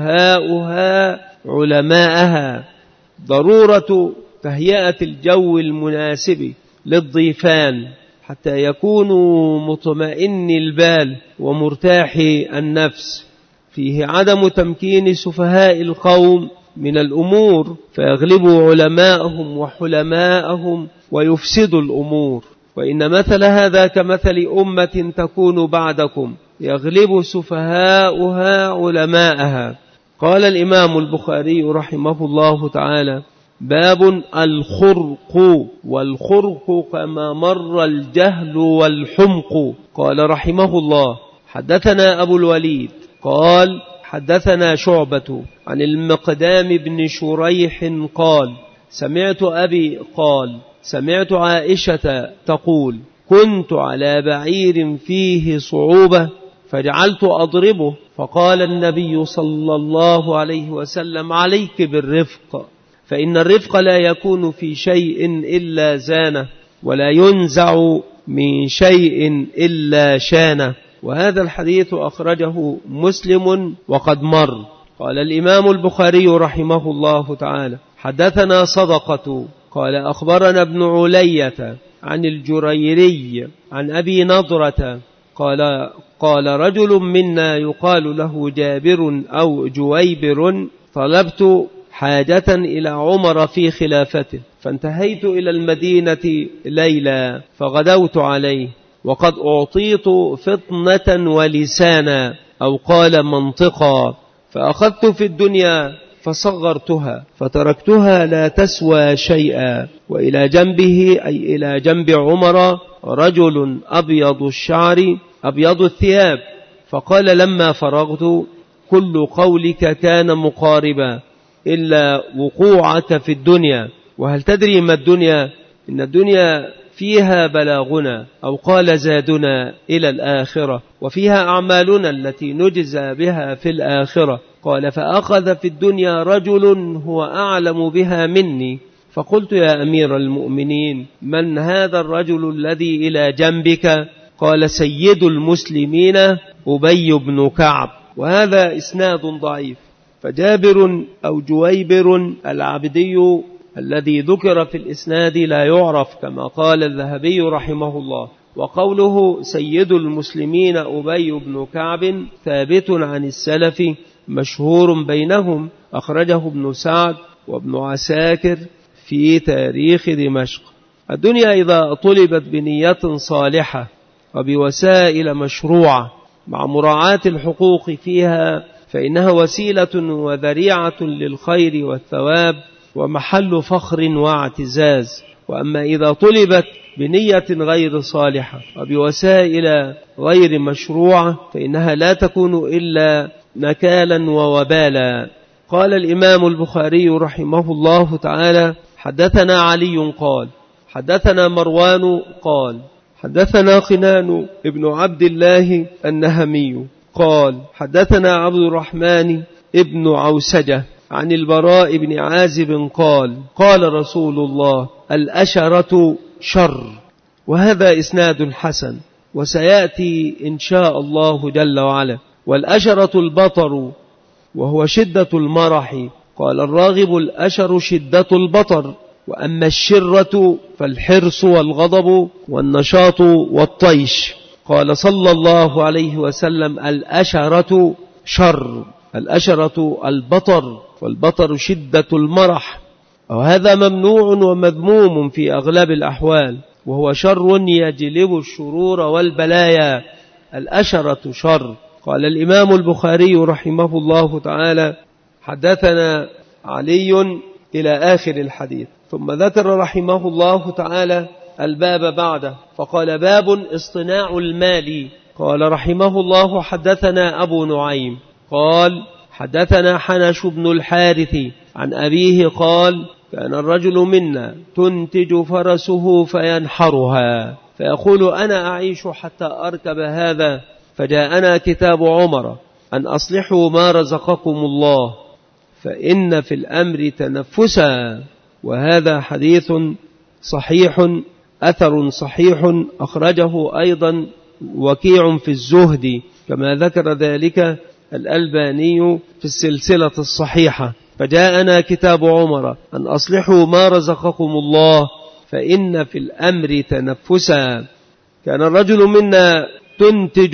سفهاؤها علماءها. ضرورة تهيئة الجو المناسب للضيفان حتى يكونوا مطمئن البال ومرتاحي النفس. فيه عدم تمكين سفهاء القوم من الأمور، فيغلبوا علماءهم وحلماءهم ويفسدوا الأمور. وإن مثل هذا كمثل أمة تكون بعدكم يغلب سفهاؤها علماءها. قال الإمام البخاري رحمه الله تعالى: باب الخرق. والخرق كما مر الجهل والحمق. قال رحمه الله: حدثنا أبو الوليد قال حدثنا شعبة عن المقدام بن شريح قال: سمعت أبي قال: سمعت عائشة تقول: كنت على بعير فيه صعوبة فجعلت أضربه، فقال النبي صلى الله عليه وسلم: عليك بالرفق، فإن الرفق لا يكون في شيء إلا زانه، ولا ينزع من شيء إلا شانه. وهذا الحديث أخرجه مسلم وقد مر. قال الإمام البخاري رحمه الله تعالى: حدثنا صدقة قال أخبرنا ابن علية عن الجريري عن أبي نضرة قال رجل منا يقال له جابر أو جويبر: طلبت حاجة إلى عمر في خلافته، فانتهيت إلى المدينة ليلا فغدوت عليه، وقد أعطيت فطنة ولسانا أو قال منطقا، فأخذت في الدنيا فصغرتها فتركتها لا تسوى شيئا. وإلى جنبه أي إلى جنب عمر رجل أبيض الشعر أبيض الثياب، فقال: لما فرغت: كل قولك كان مقاربا إلا وقوعك في الدنيا، وهل تدري ما الدنيا؟ إن الدنيا فيها بلاغنا أو قال زادنا إلى الآخرة، وفيها أعمالنا التي نجزى بها في الآخرة. قال فأخذ في الدنيا رجل هو أعلم بها مني، فقلت يا أمير المؤمنين من هذا الرجل الذي إلى جنبك؟ قال سيد المسلمين أبي بن كعب. وهذا إسناد ضعيف، فجابر أو جويبر العبدي الذي ذكر في الإسناد لا يعرف كما قال الذهبي رحمه الله. وقوله سيد المسلمين أبي بن كعب ثابت عن السلف مشهور بينهم، أخرجه ابن سعد وابن عساكر في تاريخ دمشق. الدنيا إذا طلبت بنية صالحة وبوسائل مشروعة مع مراعاة الحقوق فيها فإنها وسيلة وذريعة للخير والثواب ومحل فخر واعتزاز. وأما إذا طلبت بنية غير صالحة وبوسائل غير مشروعة فإنها لا تكون إلا نكالا ووبالا. قال الإمام البخاري رحمه الله تعالى حدثنا علي قال حدثنا مروان قال حدثنا خنان ابن عبد الله النهمي قال حدثنا عبد الرحمن ابن عوسجة عن البراء بن عازب قال قال رسول الله الأشرة شر. وهذا إسناد حسن وسيأتي إن شاء الله جل وعلا. والأشرة البطر وهو شدة المرح. قال الراغب الأشر شدة البطر، وأما الشرة فالحرص والغضب والنشاط والطيش. قال صلى الله عليه وسلم الأشرة شر، الأشرة البطر، والبطر شدة المرح، وهذا ممنوع ومذموم في أغلب الأحوال، وهو شر يجلب الشرور والبلايا. الأشرة شر. قال الإمام البخاري رحمه الله تعالى حدثنا علي إلى آخر الحديث، ثم ذكر رحمه الله تعالى الباب بعده فقال باب اصطناع المال. قال رحمه الله حدثنا أبو نعيم قال حدثنا حنش بن الحارث عن أبيه قال كان الرجل منا تنتج فرسه فينحرها فيقول أنا أعيش حتى أركب هذا، فجاءنا كتاب عمر أن أصلحوا ما رزقكم الله فإن في الأمر تنفسا. وهذا حديث صحيح، أثر صحيح أخرجه أيضا وكيع في الزهد كما ذكر ذلك الألباني في السلسلة الصحيحة. فجاءنا كتاب عمر أن أصلحوا ما رزقكم الله فإن في الأمر تنفسا. كان الرجل منا تنتج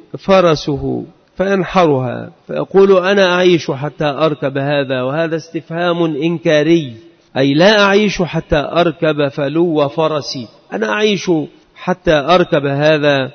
فرسه فينحرها فيقول أنا أعيش حتى أركب هذا، وهذا استفهام إنكاري، أي لا أعيش حتى أركب فلو فرسي، أنا أعيش حتى أركب هذا.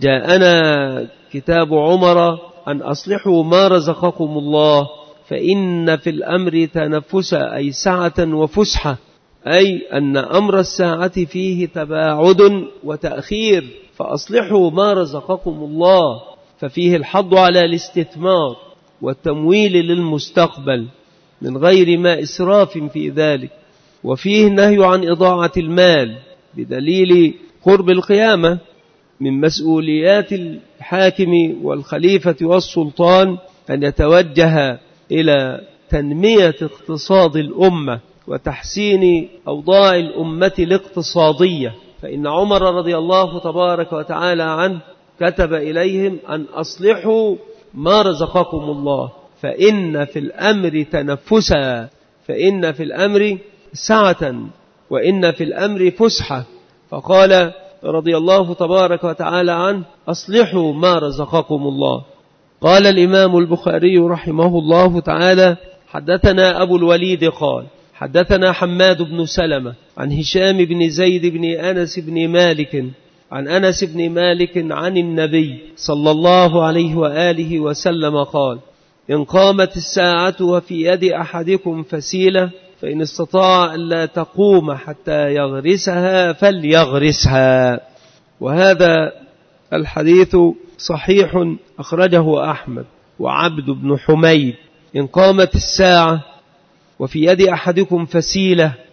فجاءنا كتاب عمر أن أصلحوا ما رزقكم الله فإن في الأمر تنفسا، أي سعة وفسحة، أي أن أمر الساعة فيه تباعد وتأخير، فأصلحوا ما رزقكم الله، ففيه الحض على الاستثمار والتمويل للمستقبل من غير ما إسراف في ذلك، وفيه النهي عن إضاعة المال بدليل قرب القيامة. من مسؤوليات الحاكم والخليفة والسلطان أن يتوجه إلى تنمية اقتصاد الأمة وتحسين أوضاع الأمة الاقتصادية. فإن عمر رضي الله تبارك وتعالى عنه كتب إليهم أن أصلحوا ما رزقكم الله فإن في الأمر تنفسا، فإن في الأمر سعة وإن في الأمر فسحة. فقال رضي الله تبارك وتعالى عنه أصلحوا ما رزقكم الله. قال الإمام البخاري رحمه الله تعالى حدثنا أبو الوليد قال حدثنا حماد بن سلمة عن هشام بن زيد بن أنس بن مالك عن أنس بن مالك عن النبي صلى الله عليه وآله وسلم قال إن قامت الساعة وفي يد أحدكم فسيلة فإن استطاع ألا تقوم حتى يغرسها فليغرسها. وهذا الحديث صحيح أخرجه أحمد وعبد بن حميد. إن قامت الساعة وفي يد أحدكم فسيلة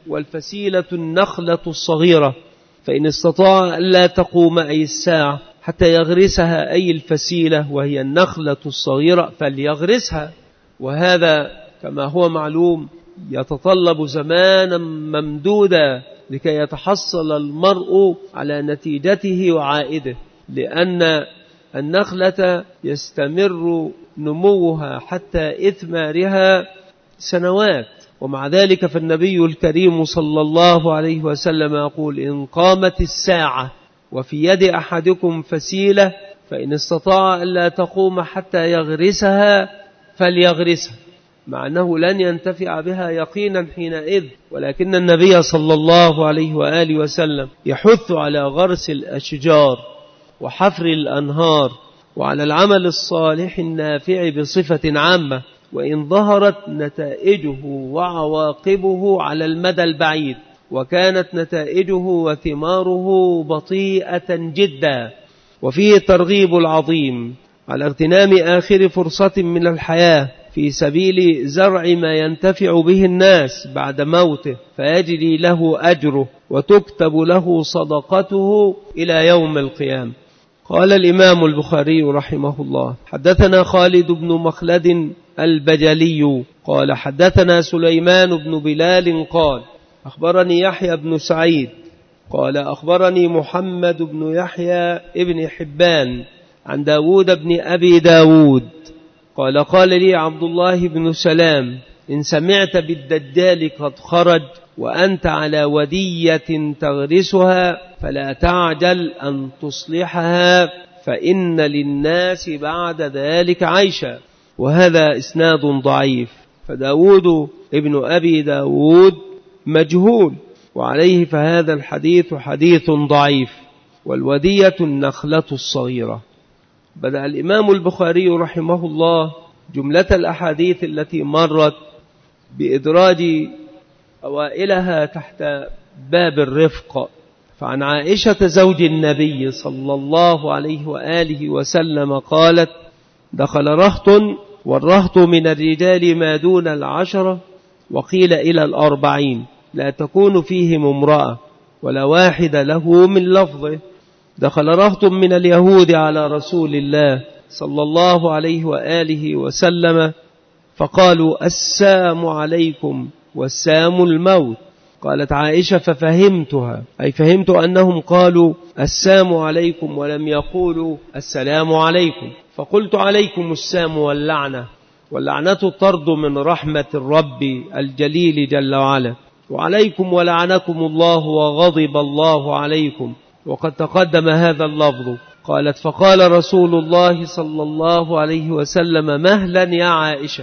والفسيلة النخلة الصغيرة، فإن استطاع ألا تقوم أي الساعة حتى يغرسها أي الفسيلة وهي النخلة الصغيرة فليغرسها. وهذا كما هو معلوم يتطلب زمانا ممدودا لكي يتحصل المرء على نتيجته وعائده، لأن النخلة يستمر نموها حتى إثمارها سنوات. ومع ذلك فالنبي الكريم صلى الله عليه وسلم يقول: إن قامت الساعة وفي يد أحدكم فسيلة فإن استطاع ألا تقوم حتى يغرسها فليغرسها، مع أنه لن ينتفع بها يقينا حينئذ، ولكن النبي صلى الله عليه وآله وسلم يحث على غرس الأشجار وحفر الأنهار وعلى العمل الصالح النافع بصفة عامة، وإن ظهرت نتائجه وعواقبه على المدى البعيد، وكانت نتائجه وثماره بطيئة جدا. وفيه ترغيب العظيم على اغتنام آخر فرصة من الحياة في سبيل زرع ما ينتفع به الناس بعد موته، فيجري له أجره وتكتب له صدقته إلى يوم القيامة. قال الإمام البخاري رحمه الله: حدثنا خالد بن مخلد البجلي قال حدثنا سليمان بن بلال قال أخبرني يحيى بن سعيد قال أخبرني محمد بن يحيى ابن حبان عن داود بن أبي داود قال قال لي عبد الله بن سلام: إن سمعت بالدجال قد خرج وأنت على ودية تغرسها فلا تعجل أن تصلحها، فإن للناس بعد ذلك عيشا. وهذا إسناد ضعيف، فداود ابن أبي داود مجهول، وعليه فهذا الحديث حديث ضعيف، والودية النخلة الصغيرة. بدأ الإمام البخاري رحمه الله جملة الأحاديث التي مرت بإدراج أوائلها تحت باب الرفق. فعن عائشة زوج النبي صلى الله عليه وآله وسلم قالت: دخل رهط، والرهط من الرجال ما دون 10 وقيل إلى 40، لا تكون فيهم امرأة ولا واحد له من لفظه. دخل رهط من اليهود على رسول الله صلى الله عليه وآله وسلم فقالوا: السام عليكم والسام الموت. قالت عائشة: ففهمتها، أي فهمت أنهم قالوا السام عليكم ولم يقولوا السلام عليكم، فقلت: عليكم السام واللعنة، واللعنة طرد من رحمة الرب الجليل جل وعلا، وعليكم ولعنكم الله وغضب الله عليكم، وقد تقدم هذا اللفظ. قالت: فقال رسول الله صلى الله عليه وسلم: مهلا يا عائشة،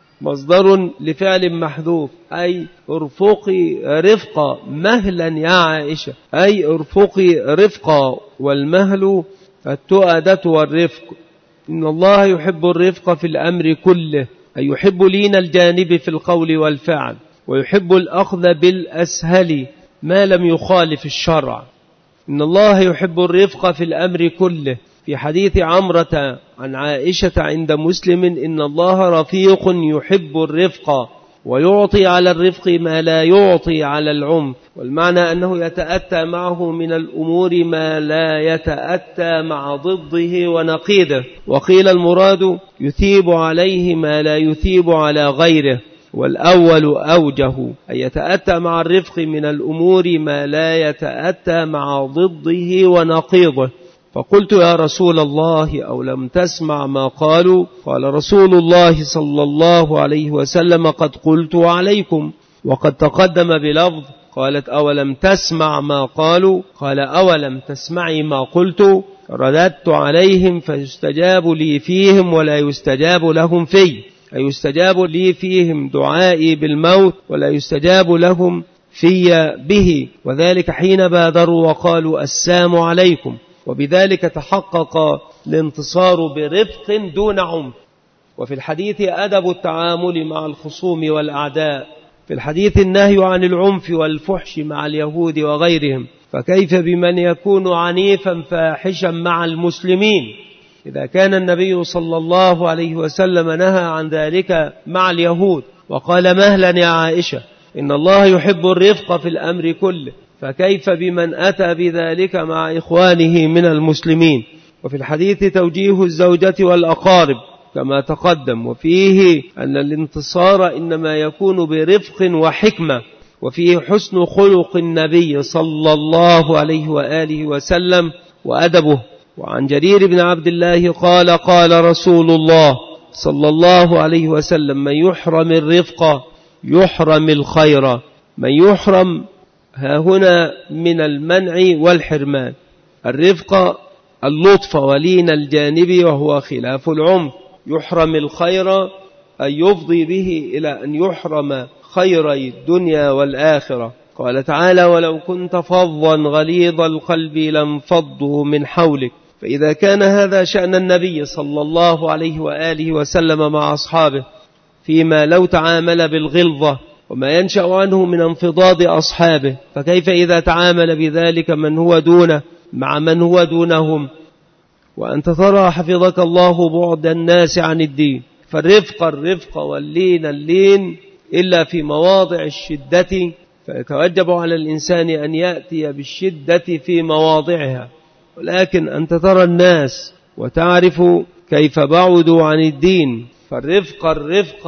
مصدر لفعل محذوف، أي ارفقي رفقا، مهلا يا عائشة أي ارفقي رفقا، والمهل التؤدة والرفق. إن الله يحب الرفق في الأمر كله، أي يحب لين الجانب في القول والفعل، ويحب الأخذ بالأسهل ما لم يخالف الشرع. إن الله يحب الرفق في الأمر كله. في حديث عمرة عن عائشة عند مسلم: إن الله رفيق يحب الرفق ويعطي على الرفق ما لا يعطي على العنف. والمعنى أنه يتأتى معه من الأمور ما لا يتأتى مع ضده ونقيده. وقيل المراد يثيب عليه ما لا يثيب على غيره، والأول أوجه، أي يتأتى مع الرفق من الأمور ما لا يتأتى مع ضده ونقيضه. فقلت: يا رسول الله، أو لم تسمع ما قالوا؟ قال رسول الله صلى الله عليه وسلم: قد قلت عليكم. وقد تقدم بلفظ. قالت: أولم تسمع ما قالوا؟ قال: أولم تسمعي ما قلت؟ رددت عليهم فيستجاب لي فيهم ولا يستجاب لهم في، أي يستجاب لي فيهم دعائي بالموت ولا يستجاب لهم في به، وذلك حين بادروا وقالوا السام عليكم. وبذلك تحقق الانتصار برفق دون عنف. وفي الحديث أدب التعامل مع الخصوم والأعداء، في الحديث النهي عن العنف والفحش مع اليهود وغيرهم، فكيف بمن يكون عنيفا فاحشا مع المسلمين؟ إذا كان النبي صلى الله عليه وسلم نهى عن ذلك مع اليهود وقال: مهلا يا عائشة، إن الله يحب الرفق في الأمر كله، فكيف بمن أتى بذلك مع إخوانه من المسلمين. وفي الحديث توجيه الزوجة والأقارب كما تقدم، وفيه أن الانتصار إنما يكون برفق وحكمة، وفيه حسن خلق النبي صلى الله عليه وآله وسلم وأدبه. وعن جرير بن عبد الله قال قال رسول الله صلى الله عليه وسلم: من يحرم الرفق يحرم الخير. من يحرم ها هنا من المنع والحرمان. الرفق اللطف ولين الجانب وهو خلاف العنف. يحرم الخير أن يفضي به إلى أن يحرم خيري الدنيا والآخرة. قال تعالى: ولو كنت فظا غليظ القلب لانفضوا من حولك. فإذا كان هذا شأن النبي صلى الله عليه وآله وسلم مع أصحابه فيما لو تعامل بالغلظة وما ينشأ عنه من انفضاض أصحابه، فكيف إذا تعامل بذلك من هو دونه مع من هو دونهم؟ وأنت ترى حفظك الله بعد الناس عن الدين. فالرفق واللين إلا في مواضع الشدة، فيتوجب على الإنسان أن يأتي بالشدة في مواضعها. ولكن أنت ترى الناس وتعرف كيف بعدوا عن الدين. فالرفق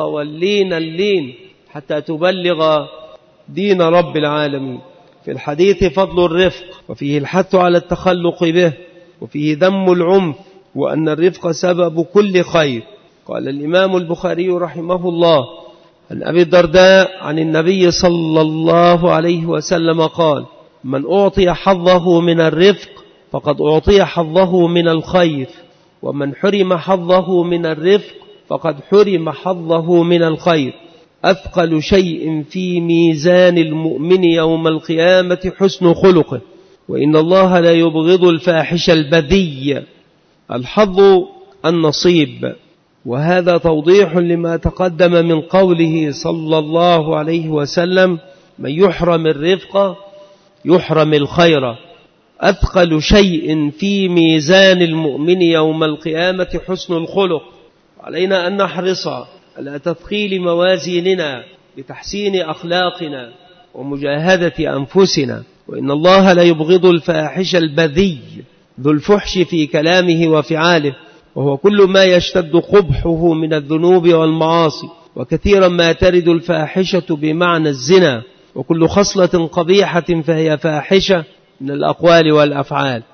واللين حتى تبلغ دين رب العالمين. في الحديث فضل الرفق، وفيه الحث على التخلق به، وفيه ذم العنف، وأن الرفق سبب كل خير. قال الإمام البخاري رحمه الله عن أبي الدرداء عن النبي صلى الله عليه وسلم قال: من أعطي حظه من الرفق فقد أعطي حظه من الخير، ومن حرم حظه من الرفق فقد حرم حظه من الخير. أثقل شيء في ميزان المؤمن يوم القيامة حسن خلقه، وإن الله لا يبغض الفاحش البذي. الحظ النصيب، وهذا توضيح لما تقدم من قوله صلى الله عليه وسلم: من يحرم الرفق يحرم الخير. أثقل شيء في ميزان المؤمن يوم القيامة حسن الخلق. علينا أن نحرص على تثقيل موازيننا بتحسين أخلاقنا ومجاهدة أنفسنا. وإن الله لا يبغض الفاحش البذي ذو الفحش في كلامه وفعاله، وهو كل ما يشتد قبحه من الذنوب والمعاصي. وكثيرا ما ترد الفاحشة بمعنى الزنا، وكل خصلة قبيحة فهي فاحشة من الأقوال والأفعال.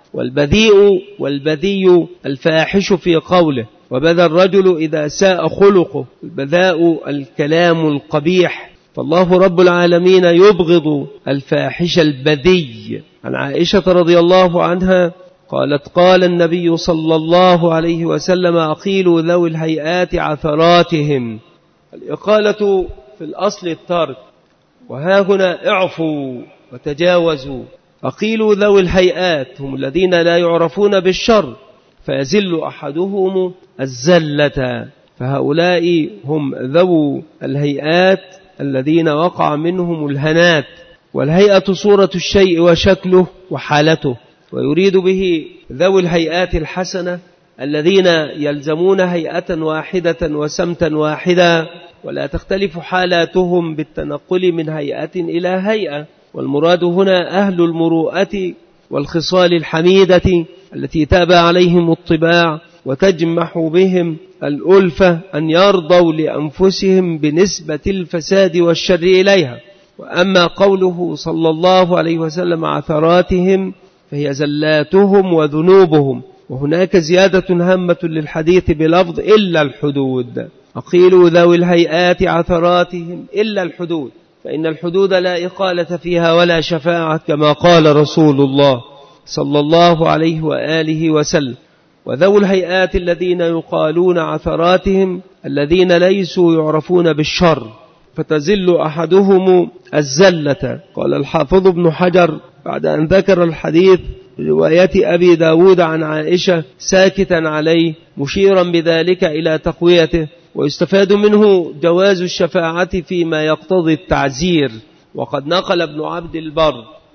والبذيء الفاحش في قوله: وبذى الرجل إذا ساء خلقه. البذاء الكلام القبيح. فالله رب العالمين يبغض الفاحش البذي. عن عائشة رضي الله عنها قالت: قال النبي صلى الله عليه وسلم: أقيلوا ذوي الهيئات عثراتهم. الإقالة في الأصل الترك، وها هنا اعفوا وتجاوزوا. أقيلوا ذوي الهيئات هم الذين لا يعرفون بالشر فيزل أحدهم الزلة، فهؤلاء هم ذو الهيئات الذين وقع منهم الهنات. والهيئة صورة الشيء وشكله وحالته، ويريد به ذوي الهيئات الحسنة الذين يلزمون هيئة واحدة وسمتا واحدا، ولا تختلف حالاتهم بالتنقل من هيئة إلى هيئة. والمراد هنا أهل المروءة والخصال الحميدة التي تابع عليهم الطباع وتجمح بهم الألفة أن يرضوا لأنفسهم بنسبة الفساد والشر إليها. وأما قوله صلى الله عليه وسلم عثراتهم فهي زلاتهم وذنوبهم. وهناك زيادة هامة للحديث بلفظ إلا الحدود. أقيلوا ذوي الهيئات عثراتهم إلا الحدود، فإن الحدود لا إقالة فيها ولا شفاعة كما قال رسول الله صلى الله عليه وآله وسلم. وذوي الهيئات الذين يقالون عثراتهم الذين ليسوا يعرفون بالشر فتزل أحدهم الزلة. قال الحافظ ابن حجر بعد أن ذكر الحديث رواية أبي داود عن عائشة ساكتا عليه مشيرا بذلك إلى تقويته. ويستفاد منه جواز الشفاعة فيما يقتضي التعزير، وقد نقل ابن عبد البر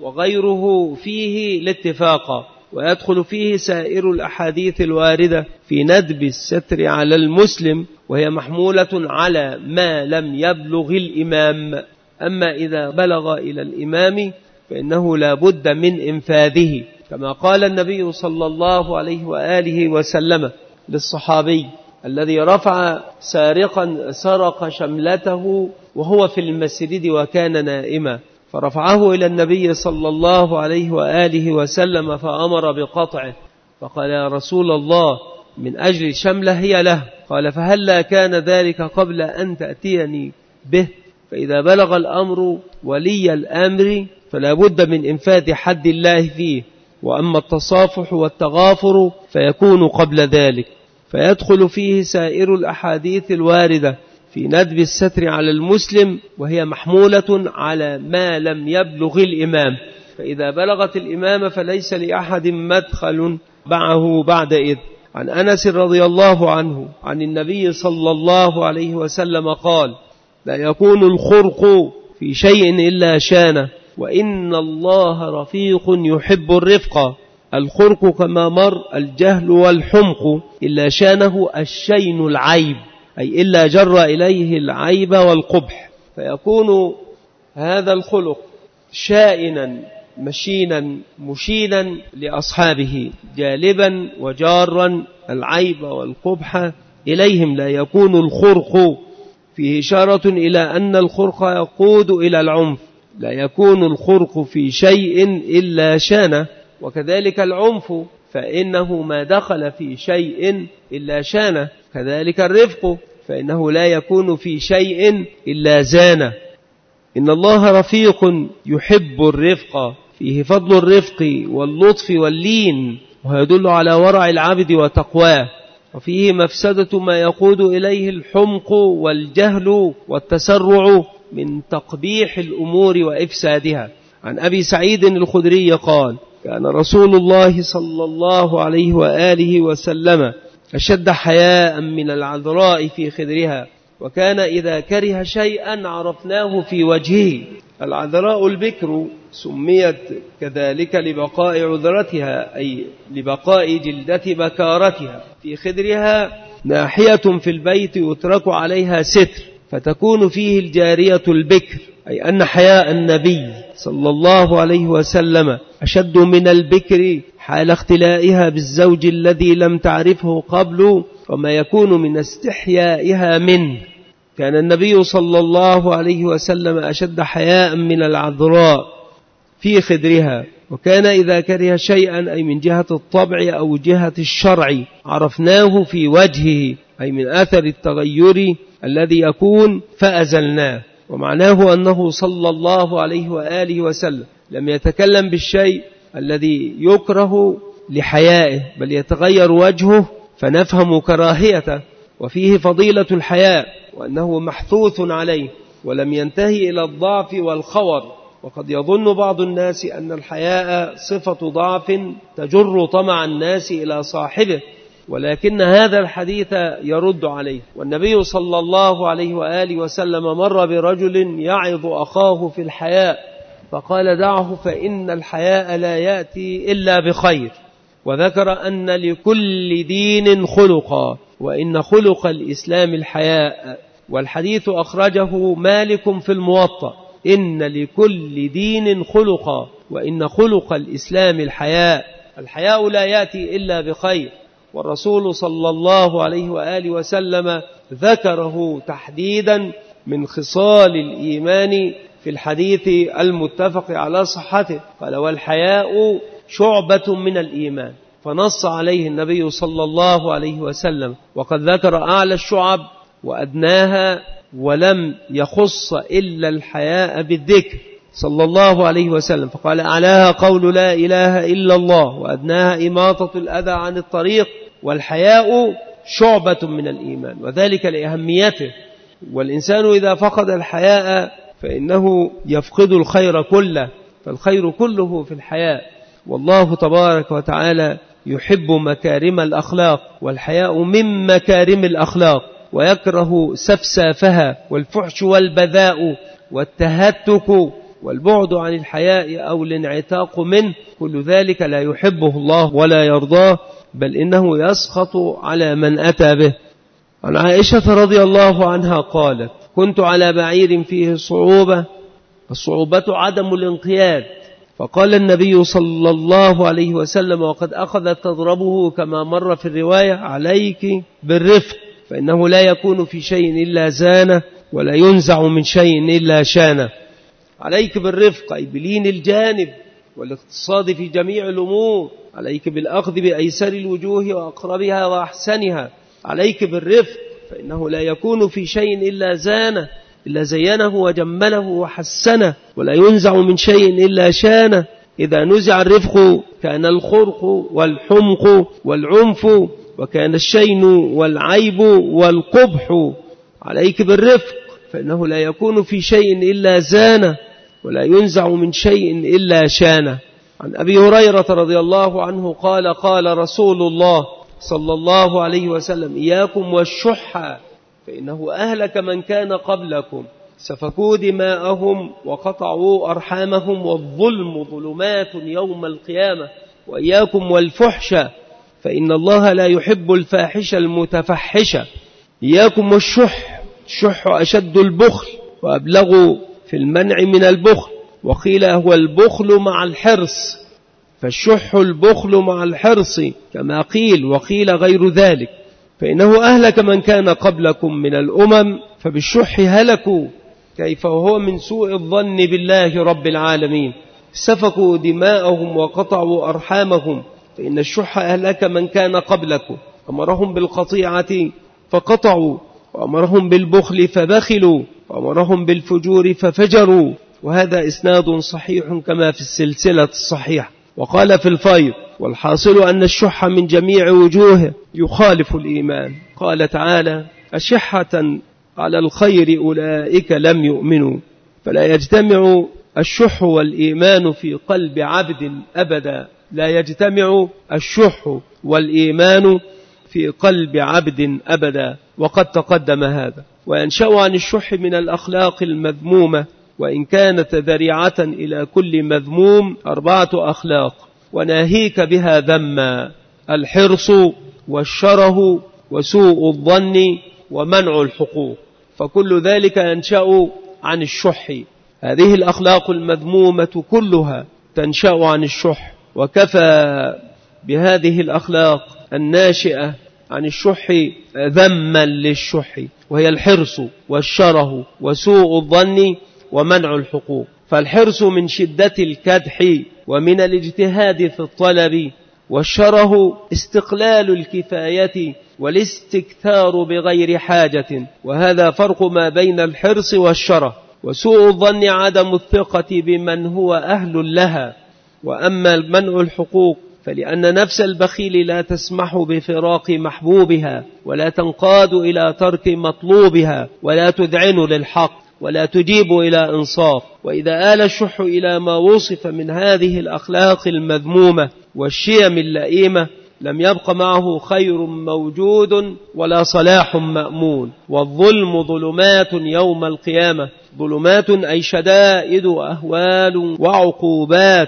وغيره فيه الاتفاق، ويدخل فيه سائر الأحاديث الواردة في ندب الستر على المسلم، وهي محمولة على ما لم يبلغ الإمام. أما إذا بلغ إلى الإمام فإنه لا بد من إنفاذه، كما قال النبي صلى الله عليه وآله وسلم للصحابي الذي رفع سارقا سرق شملته وهو في المسجد وكان نائما، فرفعه إلى النبي صلى الله عليه وآله وسلم فأمر بقطعه، فقال يا رسول الله من أجل شملة هي له، قال فهلا كان ذلك قبل أن تأتيني به؟ فإذا بلغ الأمر ولي الأمر فلا بد من إنفاذ حد الله فيه، وأما التصافح والتغافر فيكون قبل ذلك، فيدخل فيه سائر الأحاديث الواردة في ندب الستر على المسلم، وهي محمولة على ما لم يبلغ الإمام، فإذا بلغت الإمام فليس لأحد مدخل معه بعد إذ. عن أنس رضي الله عنه عن النبي صلى الله عليه وسلم قال لا يكون الخرق في شيء إلا شانه، وإن الله رفيق يحب الرفق. الخرق كما مر الجهل والحمق، إلا شانه الشين العيب، أي إلا جر إليه العيب والقبح، فيكون هذا الخلق شائنا مشينا مشينا لأصحابه، جالبا وجارا العيب والقبح إليهم. لا يكون الخرق فيه إشارة إلى أن الخرق يقود إلى العنف، لا يكون الخرق في شيء إلا شانه، وكذلك العنف فإنه ما دخل في شيء إلا شانه، كذلك الرفق فإنه لا يكون في شيء إلا زانه. إن الله رفيق يحب الرفق، فيه فضل الرفق واللطف واللين، ويدل على ورع العبد وتقواه، وفيه مفسدة ما يقود إليه الحمق والجهل والتسرع من تقبيح الأمور وإفسادها. عن أبي سعيد الخدري قال كان رسول الله صلى الله عليه وآله وسلم أشد حياء من العذراء في خدرها، وكان إذا كره شيئا عرفناه في وجهه. العذراء البكر سميت كذلك لبقاء عذرتها، أي لبقاء جلدة بكارتها. في خدرها ناحية في البيت يترك عليها ستر، فتكون فيه الجارية البكر، أي أن حياء النبي صلى الله عليه وسلم أشد من البكر حال اختلائها بالزوج الذي لم تعرفه قبل، وما يكون من استحيائها منه. كان النبي صلى الله عليه وسلم أشد حياء من العذراء في خدرها، وكان إذا كره شيئا أي من جهة الطبع أو جهة الشرع عرفناه في وجهه، أي من أثر التغير الذي يكون فأزلناه. ومعناه أنه صلى الله عليه وآله وسلم لم يتكلم بالشيء الذي يكره لحيائه، بل يتغير وجهه فنفهم كراهيته، وفيه فضيلة الحياء وأنه محثوث عليه، ولم ينتهي إلى الضعف والخور. وقد يظن بعض الناس أن الحياء صفة ضعف تجر طمع الناس إلى صاحبه، ولكن هذا الحديث يرد عليه. والنبي صلى الله عليه وآله وسلم مر برجل يعظ أخاه في الحياء، فقال دعه فإن الحياء لا يأتي إلا بخير، وذكر أن لكل دين خلقا، وإن خلق الإسلام الحياء. والحديث أخرجه مالك في الموطأ، إن لكل دين خلقا وإن خلق الإسلام الحياء. الحياء لا يأتي إلا بخير، والرسول صلى الله عليه وآله وسلم ذكره تحديدا من خصال الإيمان في الحديث المتفق على صحته، قال والحياء شعبة من الإيمان، فنص عليه النبي صلى الله عليه وسلم، وقد ذكر أعلى الشعب وأدناها، ولم يخص إلا الحياء بالذكر صلى الله عليه وسلم، فقال أعلاها قول لا إله إلا الله، وأدناها إماطة الأذى عن الطريق، والحياء شعبة من الإيمان، وذلك لأهميته. والإنسان إذا فقد الحياء فإنه يفقد الخير كله، فالخير كله في الحياء. والله تبارك وتعالى يحب مكارم الأخلاق، والحياء من مكارم الأخلاق، ويكره سفسافها والفحش والبذاء والتهتك والبعد عن الحياء أو الانعتاق منه، كل ذلك لا يحبه الله ولا يرضاه، بل إنه يسخط على من أتى به. عن عائشة رضي الله عنها قالت كنت على بعير فيه صعوبة الصعوبة عدم الانقياد. فقال النبي صلى الله عليه وسلم وقد أخذت تضربه كما مر في الرواية: عليك بالرفق فإنه لا يكون في شيء إلا زانه ولا ينزع من شيء إلا شانه. عليك بالرفق أي بلين الجانب والاقتصاد في جميع الأمور، عليك بالأخذ بأيسر الوجوه وأقربها وأحسنها. عليك بالرفق فإنه لا يكون في شيء إلا زانه إلا زينه وجمله وحسنه، ولا ينزع من شيء إلا شانه. إذا نزع الرفق كان الخرق والحمق والعنف، وكان الشين والعيب والقبح. عليك بالرفق فإنه لا يكون في شيء إلا زانه ولا ينزع من شيء إلا شانه. عن أبي هريرة رضي الله عنه قال: قال رسول الله صلى الله عليه وسلم: إياكم والشح فإنه أهلك من كان قبلكم، سفكوا دماءهم وقطعوا أرحامهم، والظلم ظلمات يوم القيامة. وإياكم والفحش فإن الله لا يحب الفاحش المتفحش. إياكم والشح، الشح أشد البخل وأبلغ في المنع من البخل، وقيل هو البخل مع الحرص، فالشح البخل مع الحرص كما قيل، وقيل غير ذلك. فإنه أهلك من كان قبلكم من الأمم فبالشح هلكوا، كيف وهو من سوء الظن بالله رب العالمين. سفكوا دماءهم وقطعوا أرحامهم، فإن الشح أهلك من كان قبلكم، أمرهم بالقطيعة فقطعوا، وأمرهم بالبخل فبخلوا، وأمرهم بالفجور ففجروا. وهذا إسناد صحيح كما في السلسلة الصحيحة. وقال في الفيض: والحاصل أن الشح من جميع وجوهه يخالف الإيمان. قال تعالى: أشحة على الخير أولئك لم يؤمنوا. فلا يجتمع الشح والإيمان في قلب عبد أبدا، لا يجتمع الشح والإيمان في قلب عبد أبدا، وقد تقدم هذا. وينشأ عن الشح من الأخلاق المذمومة، وإن كانت ذريعة إلى كل مذموم 4 أخلاق وناهيك بها ذما: الحرص والشره وسوء الظن ومنع الحقوق. فكل ذلك ينشأ عن الشح. هذه الأخلاق المذمومة كلها تنشأ عن الشح، وكفى بهذه الأخلاق الناشئة عن الشح ذما للشح، وهي الحرص والشره وسوء الظن ومنع الحقوق. فالحرص من شدة الكدح ومن الاجتهاد في الطلب، والشره استقلال الكفاية والاستكثار بغير حاجة، وهذا فرق ما بين الحرص والشره. وسوء الظن عدم الثقة بمن هو أهل لها. وأما منع الحقوق فلأن نفس البخيل لا تسمح بفراق محبوبها، ولا تنقاد إلى ترك مطلوبها، ولا تذعن للحق، ولا تجيب إلى إنصاف. وإذا آل الشح إلى ما وصف من هذه الأخلاق المذمومة والشيم اللئيمة لم يبق معه خير موجود ولا صلاح مأمون. والظلم ظلمات يوم القيامة، ظلمات أي شدائد وأهوال وعقوبات.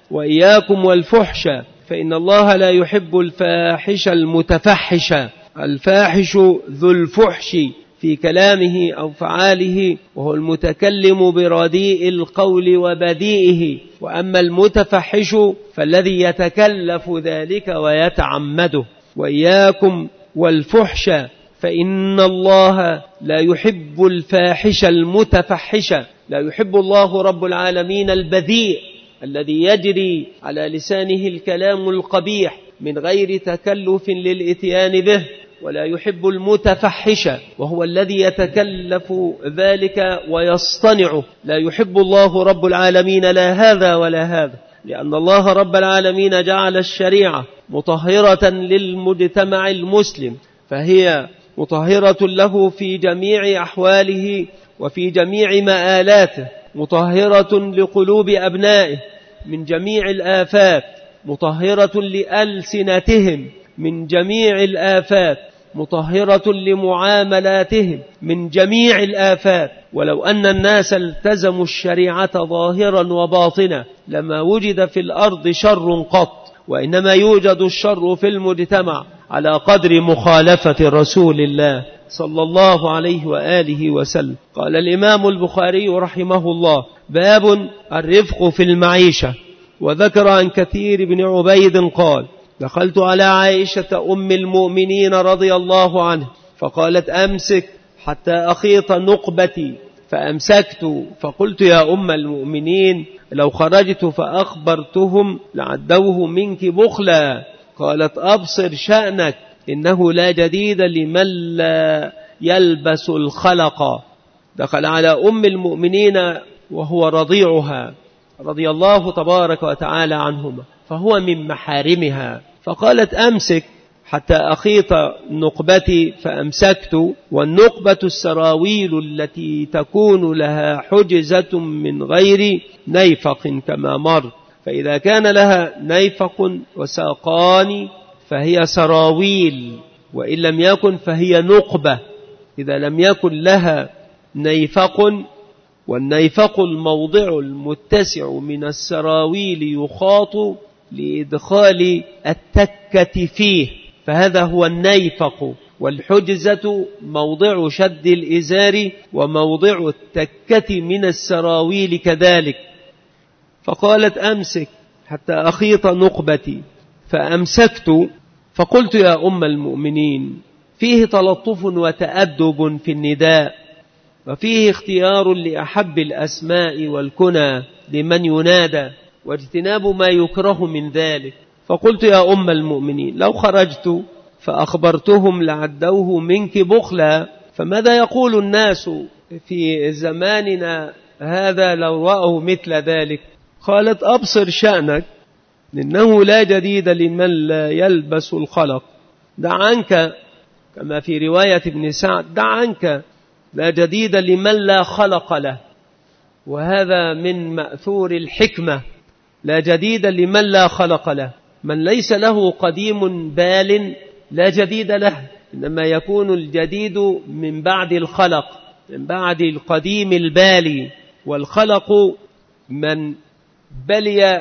وإياكم والفحش فإن الله لا يحب الفاحش المتفحش. الفاحش ذو الفحش في كلامه أو فعاله، وهو المتكلم برديء القول وبديئه. وأما المتفحش فالذي يتكلف ذلك ويتعمده. وإياكم والفحش فإن الله لا يحب الفاحش المتفحش. لا يحب الله رب العالمين البذيء الذي يجري على لسانه الكلام القبيح من غير تكلف للإتيان به، ولا يحب المتفحش وهو الذي يتكلف ذلك ويصطنعه. لا يحب الله رب العالمين لا هذا ولا هذا، لأن الله رب العالمين جعل الشريعة مطهرة للمجتمع المسلم، فهي مطهرة له في جميع أحواله وفي جميع مآلاته، مطهرة لقلوب أبنائه من جميع الآفات، مطهرة لألسنتهم من جميع الآفات، مطهرة لمعاملاتهم من جميع الآفات. ولو أن الناس التزموا الشريعة ظاهرا وباطنا لما وجد في الأرض شر قط، وإنما يوجد الشر في المجتمع على قدر مخالفة رسول الله صلى الله عليه وآله وسلم. قال الإمام البخاري رحمه الله: باب الرفق في المعيشة. وذكر عن كثير بن عبيد قال: دخلت على عائشة أم المؤمنين رضي الله عنها فقالت: أمسك حتى أخيط نقبتي، فأمسكت فقلت: يا أم المؤمنين، لو خرجت فأخبرتهم لعدوه منك بخلا. قالت: أبصر شأنك، إنه لا جديد لمن لا يلبس الخلق. دخل على أم المؤمنين وهو رضيعها رضي الله تبارك وتعالى عنهما، فهو من محارمها، فقالت: أمسك حتى أخيط نقبتي، فأمسكت. والنقبة السراويل التي تكون لها حجزة من غير نيفق كما مر، فإذا كان لها نيفق وساقان فهي سراويل، وإن لم يكن فهي نقبة. إذا لم يكن لها نيفق، والنيفق الموضع المتسع من السراويل يخاط لإدخال التكة فيه، فهذا هو النيفق. والحجزة موضع شد الإزار وموضع التكة من السراويل كذلك. فقالت: أمسك حتى أخيط نقبتي، فأمسكت فقلت: يا أم المؤمنين، فيه تلطف وتأدب في النداء، وفيه اختيار لأحب الأسماء والكنى لمن ينادى، واجتناب ما يكره من ذلك. فقلت: يا أم المؤمنين، لو خرجت فأخبرتهم لعدوه منك بخلا، فماذا يقول الناس في زماننا هذا لو رأوا مثل ذلك؟ قالت: أبصر شأنك، إنه لا جديد لمن لا يلبس الخلق. دع عنك، كما في رواية ابن سعد: دع عنك، لا جديد لمن لا خلق له. وهذا من مأثور الحكمة: لا جديد لمن لا خلق له. من ليس له قديم بال لا جديد له، إنما يكون الجديد من بعد الخلق، من بعد القديم البالي. والخلق من بلي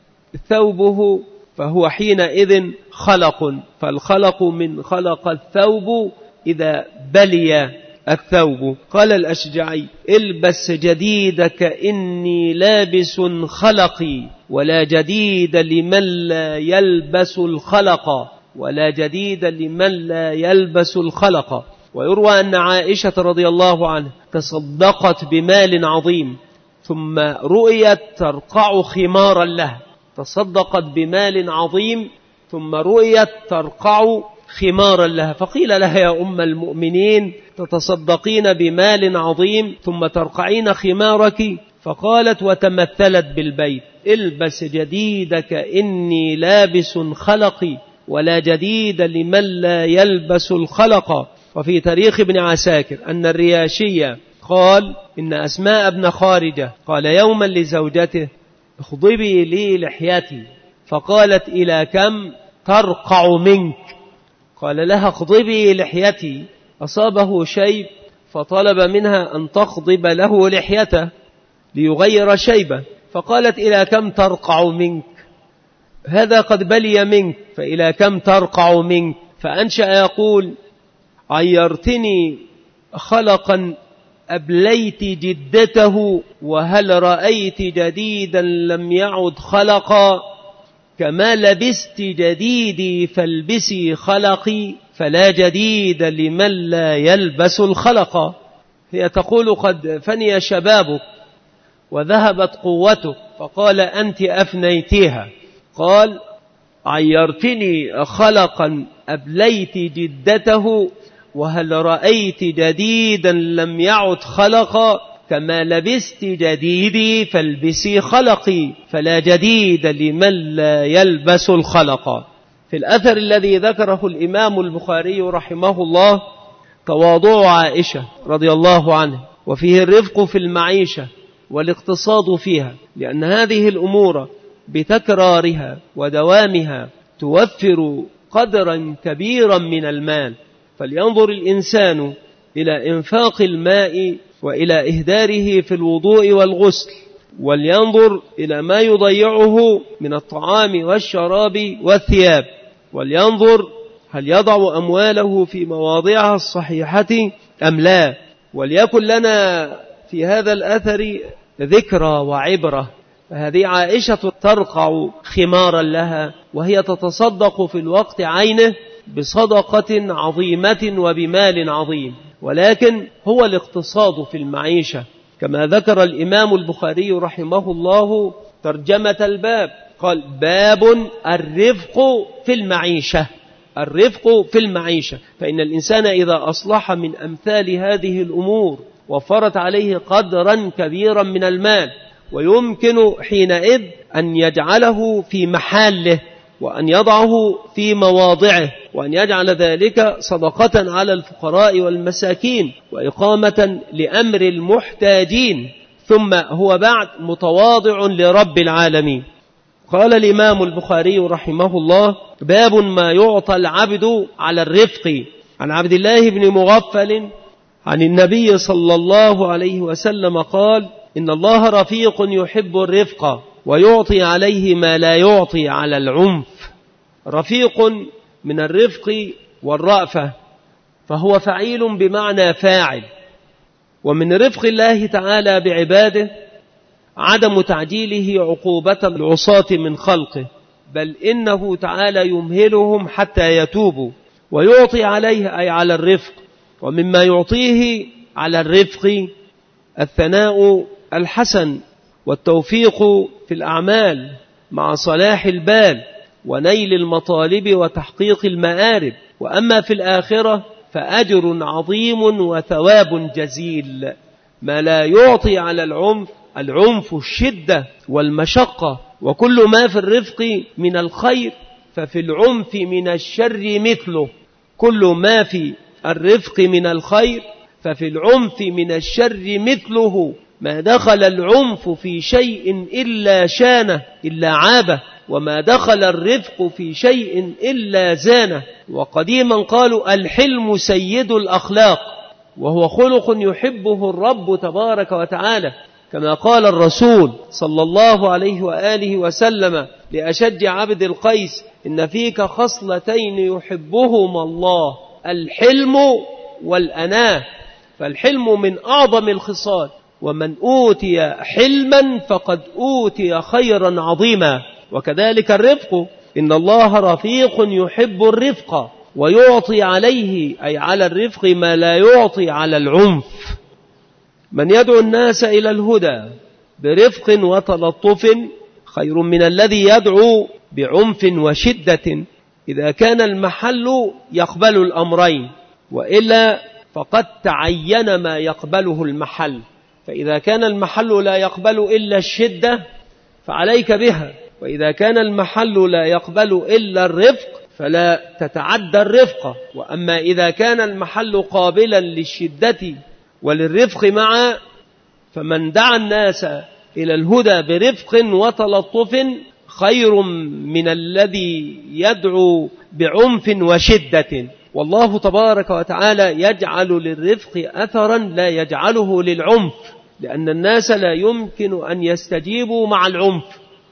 ثوبه فهو حينئذ خلق، فالخلق من خلق الثوب إذا بلي الثوب. قال الأشجعي: البس جديدك إني لابس خلقي، ولا جديد لمن لا يلبس الخلق، ولا جديد لمن لا يلبس الخلق. ويروى أن عائشة رضي الله عنها تصدقت بمال عظيم ثم رؤيت ترقع خمارا له. تصدقت بمال عظيم ثم رؤيت ترقع خمارا لها، فقيل لها: يا أم المؤمنين، تتصدقين بمال عظيم ثم ترقعين خمارك؟ فقالت وتمثلت بالبيت: البس جديدك إني لابس خلقي، ولا جديد لمن لا يلبس الخلق. وفي تاريخ ابن عساكر أن الرياشية قال: إن أسماء بن خارجة قال يوما لزوجته: اخضبي لي لحيتي، فقالت: إلى كم ترقع منك؟ قال لها: اخضبي لحيتي. أصابه شيب فطلب منها أن تخضب له لحيته ليغير شيبه، فقالت: إلى كم ترقع منك؟ هذا قد بلي منك، فإلى كم ترقع منك؟ فأنشأ يقول: عيرتني خلقا أبليت جدته، وهل رأيت جديدا لم يعد خلقا؟ كما لبست جديدي فالبسي خلقي، فلا جديد لمن لا يلبس الخلق. هي تقول: قد فني شبابك وذهبت قوتك، فقال: أنت أفنيتها. قال: عيرتني خلقا أبليت جدته، وهل رأيت جديدا لم يعد خلقا؟ كما لبست جديدي فالبسي خلقي، فلا جديد لمن لا يلبس الخلق. في الأثر الذي ذكره الإمام البخاري رحمه الله تواضع عائشة رضي الله عنها، وفيه الرفق في المعيشة والاقتصاد فيها، لأن هذه الأمور بتكرارها ودوامها توفر قدرا كبيرا من المال. فلينظر الإنسان إلى إنفاق الماء وإلى إهداره في الوضوء والغسل، ولينظر إلى ما يضيعه من الطعام والشراب والثياب، ولينظر هل يضع أمواله في مواضعها الصحيحة أم لا؟ وليكن لنا في هذا الأثر ذكرى وعبرة. فهذه عائشة ترقع خمارا لها وهي تتصدق في الوقت عينه بصدقة عظيمة وبمال عظيم، ولكن هو الاقتصاد في المعيشة. كما ذكر الإمام البخاري رحمه الله ترجمة الباب، قال: باب الرفق في المعيشة. الرفق في المعيشة، فإن الإنسان إذا أصلح من أمثال هذه الأمور وفرت عليه قدرا كبيرا من المال، ويمكن حينئذ أن يجعله في محله وأن يضعه في مواضعه، وأن يجعل ذلك صدقة على الفقراء والمساكين وإقامة لأمر المحتاجين، ثم هو بعد متواضع لرب العالمين. قال الإمام البخاري رحمه الله: باب ما يعطى العبد على الرفق. عن عبد الله بن مغفل عن النبي صلى الله عليه وسلم قال: إن الله رفيق يحب الرفق ويعطي عليه ما لا يعطي على العنف. رفيق من الرفق والرأفة، فهو فعيل بمعنى فاعل. ومن رفق الله تعالى بعباده عدم تعجيله عقوبة العصاة من خلقه، بل إنه تعالى يمهلهم حتى يتوبوا ويعطي عليه أي على الرفق. ومما يعطيه على الرفق الثناء الحسن والتوفيق في الأعمال مع صلاح البال ونيل المطالب وتحقيق المآرب. وأما في الآخرة فأجر عظيم وثواب جزيل. ما لا يعطي على العنف الشدة والمشقة، وكل ما في الرفق من الخير ففي العنف من الشر مثله. كل ما في الرفق من الخير ففي العنف من الشر مثله. ما دخل العنف في شيء إلا شانه إلا عابه، وما دخل الرفق في شيء إلا زانه. وقديما قالوا: الحلم سيد الأخلاق، وهو خلق يحبه الرب تبارك وتعالى، كما قال الرسول صلى الله عليه وآله وسلم لأشج عبد القيس: إن فيك خصلتين يحبهما الله، الحلم والأناة. فالحلم من أعظم الخصال، ومن أوتي حلما فقد أوتي خيرا عظيما. وكذلك الرفق، إن الله رفيق يحب الرفق ويعطي عليه أي على الرفق ما لا يعطي على العنف. من يدعو الناس إلى الهدى برفق وتلطف خير من الذي يدعو بعنف وشدة، إذا كان المحل يقبل الأمرين، وإلا فقد تعين ما يقبله المحل. فإذا كان المحل لا يقبل إلا الشدة فعليك بها، وإذا كان المحل لا يقبل إلا الرفق فلا تتعدى الرفق. وأما إذا كان المحل قابلا للشدة وللرفق معا، فمن دعا الناس إلى الهدى برفق وتلطف خير من الذي يدعو بعنف وشدة. والله تبارك وتعالى يجعل للرفق أثرا لا يجعله للعنف، لأن الناس لا يمكن أن يستجيبوا مع العنف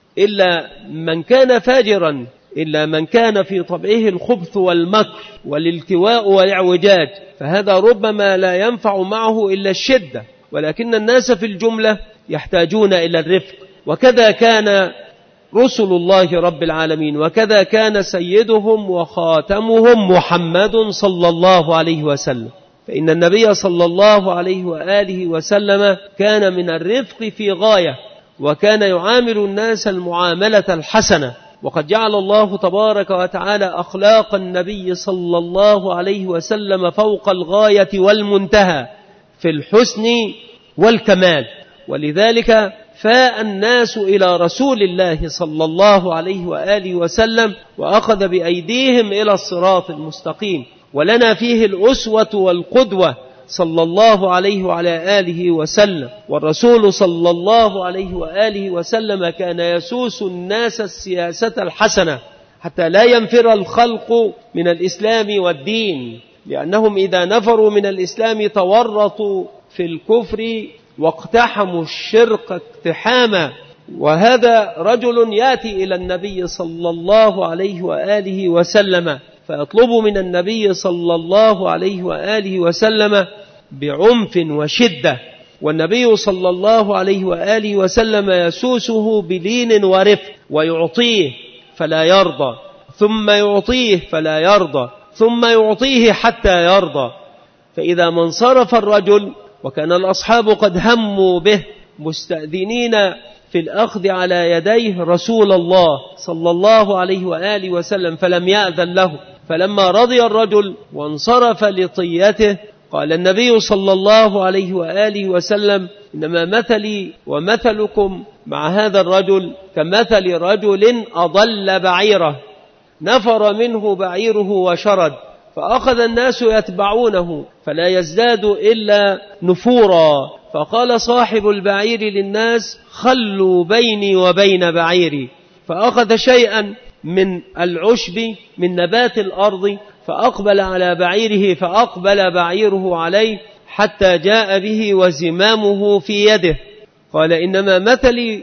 إلا من كان فاجرا، إلا من كان في طبعه الخبث والمكر والالتواء والإعوجاج، فهذا ربما لا ينفع معه إلا الشدة. ولكن الناس في الجملة يحتاجون إلى الرفق. وكذا كان رسل الله رب العالمين، وكذا كان سيدهم وخاتمهم محمد صلى الله عليه وسلم. فإن النبي صلى الله عليه وآله وسلم كان من الرفق في غاية، وكان يعامل الناس المعاملة الحسنة. وقد جعل الله تبارك وتعالى أخلاق النبي صلى الله عليه وسلم فوق الغاية والمنتهى في الحسن والكمال. ولذلك فاء الناس إلى رسول الله صلى الله عليه وآله وسلم وأخذ بأيديهم إلى الصراط المستقيم، ولنا فيه الأسوة والقدوة صلى الله عليه وعلى آله وسلم. والرسول صلى الله عليه وآله وسلم كان يسوس الناس السياسة الحسنة حتى لا ينفر الخلق من الإسلام والدين، لأنهم إذا نفروا من الإسلام تورطوا في الكفر واقتحموا الشرك اقتحاما. وهذا رجل يأتي إلى النبي صلى الله عليه وآله وسلم فيطلب من النبي صلى الله عليه وآله وسلم بعنف وشدة، والنبي صلى الله عليه وآله وسلم يسوسه بلين ورفق، ويعطيه فلا يرضى، ثم يعطيه فلا يرضى، ثم يعطيه حتى يرضى. فإذا ما انصرف الرجل، وكان الأصحاب قد هموا به مستأذنين في الأخذ على يديه رسول الله صلى الله عليه وآله وسلم، فلم يأذن له، فلما رضي الرجل وانصرف لطيته قال النبي صلى الله عليه وآله وسلم: إنما مثلي ومثلكم مع هذا الرجل كمثل رجل أضل بعيره، نفر منه بعيره وشرد، فأخذ الناس يتبعونه فلا يزداد إلا نفورا، فقال صاحب البعير للناس: خلوا بيني وبين بعيري، فأخذ شيئا من العشب من نبات الأرض فأقبل على بعيره، فأقبل بعيره عليه حتى جاء به وزمامه في يده. قال: إنما مثلي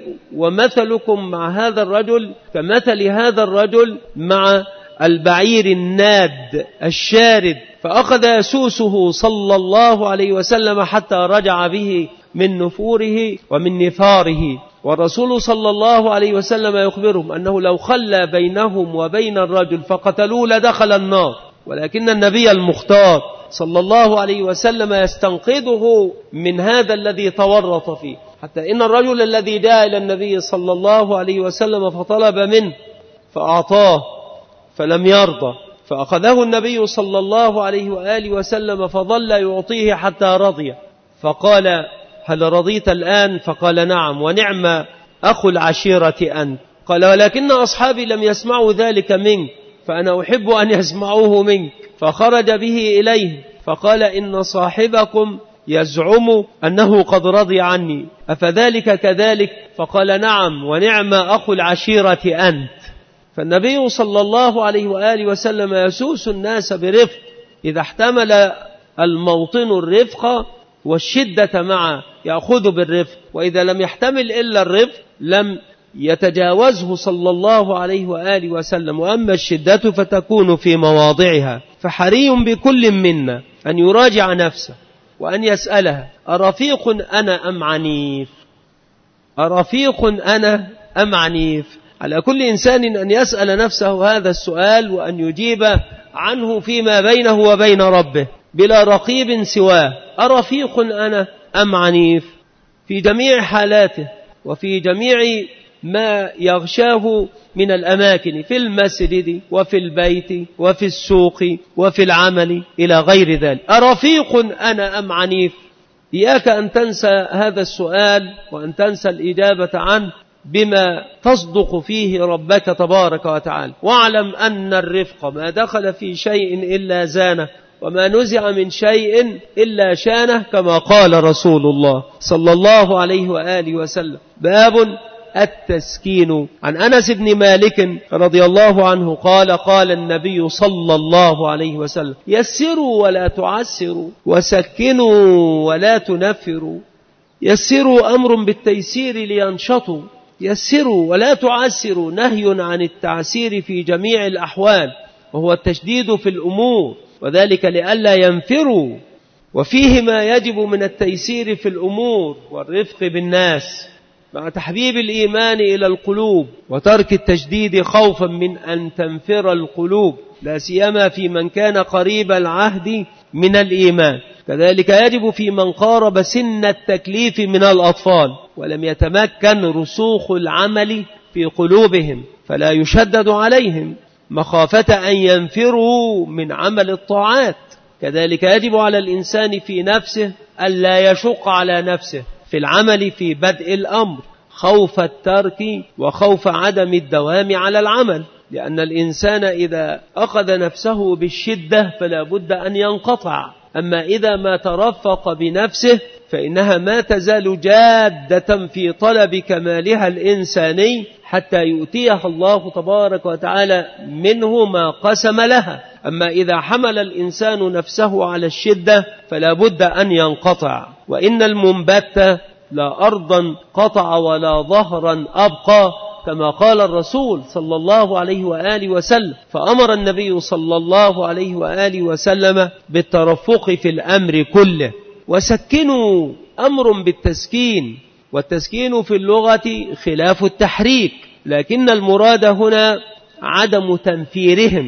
ومثلكم مع هذا الرجل كمثل هذا الرجل مع البعير الناد الشارد، فأخذ يسوسه صلى الله عليه وسلم حتى رجع به من نفوره ومن نفاره. والرسول صلى الله عليه وسلم يخبرهم أنه لو خلى بينهم وبين الرجل فقتلوه لدخل النار، ولكن النبي المختار صلى الله عليه وسلم يستنقذه من هذا الذي تورط فيه، حتى إن الرجل الذي جاء إلى النبي صلى الله عليه وسلم فطلب منه فأعطاه فلم يرضى، فأخذه النبي صلى الله عليه وآله وسلم فظل يعطيه حتى رضي، فقال: هل رضيت الآن؟ فقال: نعم، ونعم أخو العشيرة أنت. قال: ولكن أصحابي لم يسمعوا ذلك منك، فأنا أحب أن يسمعوه منك. فخرج به إليه فقال: إن صاحبكم يزعم أنه قد رضي عني، أفذلك كذلك؟ فقال: نعم، ونعم أخو العشيرة أنت. فالنبي صلى الله عليه وآله وسلم يسوس الناس برفق، إذا احتمل الموطن الرفق والشدة معه يأخذ بالرفق، وإذا لم يحتمل إلا الرفق لم يتجاوزه صلى الله عليه وآله وسلم. وأما الشدة فتكون في مواضعها، فحري بكل منا أن يراجع نفسه وأن يسألها: أرفيق أنا أم عنيف؟ أرفيق أنا أم عنيف؟ على كل إنسان أن يسأل نفسه هذا السؤال وأن يجيب عنه فيما بينه وبين ربه بلا رقيب سواه. أرفيق أنا أم عنيف؟ في جميع حالاته وفي جميع ما يغشاه من الأماكن، في المسجد وفي البيت وفي السوق وفي العمل إلى غير ذلك. أرفيق أنا أم عنيف؟ إياك أن تنسى هذا السؤال وأن تنسى الإجابة عنه بما تصدق فيه ربك تبارك وتعالى. واعلم أن الرفق ما دخل في شيء إلا زانه، وما نزع من شيء إلا شانه، كما قال رسول الله صلى الله عليه وآله وسلم. باب التسكين. عن أنس بن مالك رضي الله عنه قال: قال النبي صلى الله عليه وسلم: يسروا ولا تعسروا، وسكنوا ولا تنفروا. يسروا أمر بالتيسير لينشطوا، يسروا ولا تعسروا نهي عن التعسير في جميع الأحوال، وهو التشديد في الأمور، وذلك لئلا ينفروا. وفيه ما يجب من التيسير في الأمور والرفق بالناس، مع تحبيب الإيمان إلى القلوب وترك التشديد خوفا من أن تنفر القلوب، لا سيما في من كان قريب العهد من الإيمان. كذلك يجب في من قارب سن التكليف من الأطفال ولم يتمكن رسوخ العمل في قلوبهم، فلا يشدد عليهم مخافة أن ينفروا من عمل الطاعات. كذلك يجب على الإنسان في نفسه ألا يشق على نفسه في العمل في بدء الأمر، خوف الترك وخوف عدم الدوام على العمل، لأن الإنسان إذا أخذ نفسه بالشدة فلا بد أن ينقطع. أما إذا ما ترفق بنفسه فإنها ما تزال جادة في طلب كمالها الإنساني حتى يؤتيها الله تبارك وتعالى منه ما قسم لها. أما إذا حمل الإنسان نفسه على الشدة فلا بد أن ينقطع. وإن المنبت لا أرضا قطع ولا ظهرا أبقى، كما قال الرسول صلى الله عليه وآله وسلم. فأمر النبي صلى الله عليه وآله وسلم بالترفق في الأمر كله. وسكنوا أمر بالتسكين، والتسكين في اللغة خلاف التحريك، لكن المراد هنا عدم تنفيرهم.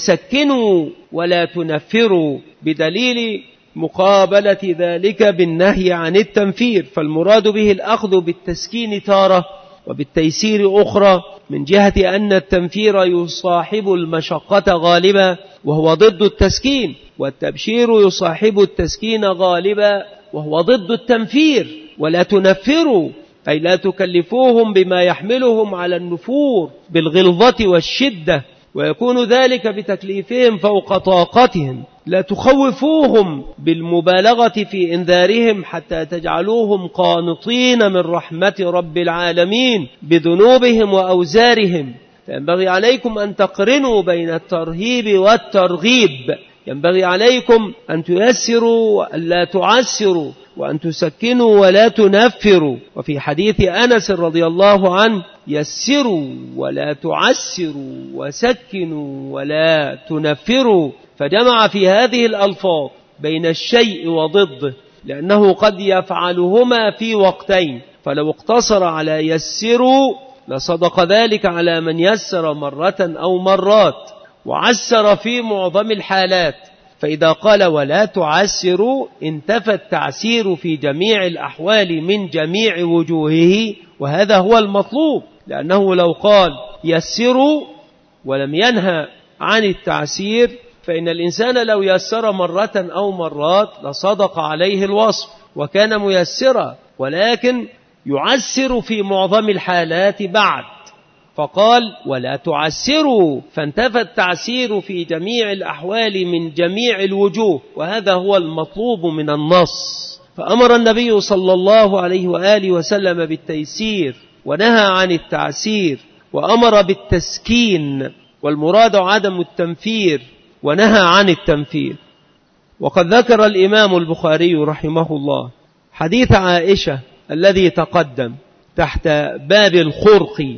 وسكنوا ولا تنفروا، بدليل مقابلة ذلك بالنهي عن التنفير، فالمراد به الأخذ بالتسكين تارة وبالتيسير أخرى، من جهة أن التنفير يصاحب المشقة غالبا وهو ضد التسكين، والتبشير يصاحب التسكين غالبا وهو ضد التنفير. ولا تنفروا أي لا تكلفوهم بما يحملهم على النفور بالغلظة والشدة، ويكون ذلك بتكليفهم فوق طاقتهم. لا تخوفوهم بالمبالغة في إنذارهم حتى تجعلوهم قانطين من رحمة رب العالمين بذنوبهم وأوزارهم. فينبغي عليكم أن تقرنوا بين الترهيب والترغيب، ينبغي عليكم أن تيسروا وألا تعسروا، وأن تسكنوا ولا تنفروا. وفي حديث أنس رضي الله عنه: يسروا ولا تعسروا وسكنوا ولا تنفروا. فجمع في هذه الألفاظ بين الشيء وضده، لأنه قد يفعلهما في وقتين، فلو اقتصر على يسروا لصدق ذلك على من يسر مرة أو مرات، وعسر في معظم الحالات. فإذا قال ولا تعسروا انتفى التعسير في جميع الأحوال من جميع وجوهه، وهذا هو المطلوب، لأنه لو قال يسروا ولم ينهى عن التعسير فإن الإنسان لو يسر مرة أو مرات لصدق عليه الوصف وكان ميسرا، ولكن يعسر في معظم الحالات بعد، فقال ولا تعسروا، فانتفى التعسير في جميع الأحوال من جميع الوجوه، وهذا هو المطلوب من النص. فأمر النبي صلى الله عليه وآله وسلم بالتيسير ونهى عن التعسير، وأمر بالتسكين، والمراد عدم التنفير، ونهى عن التنفير. وقد ذكر الإمام البخاري رحمه الله حديث عائشة الذي تقدم تحت باب الخرق،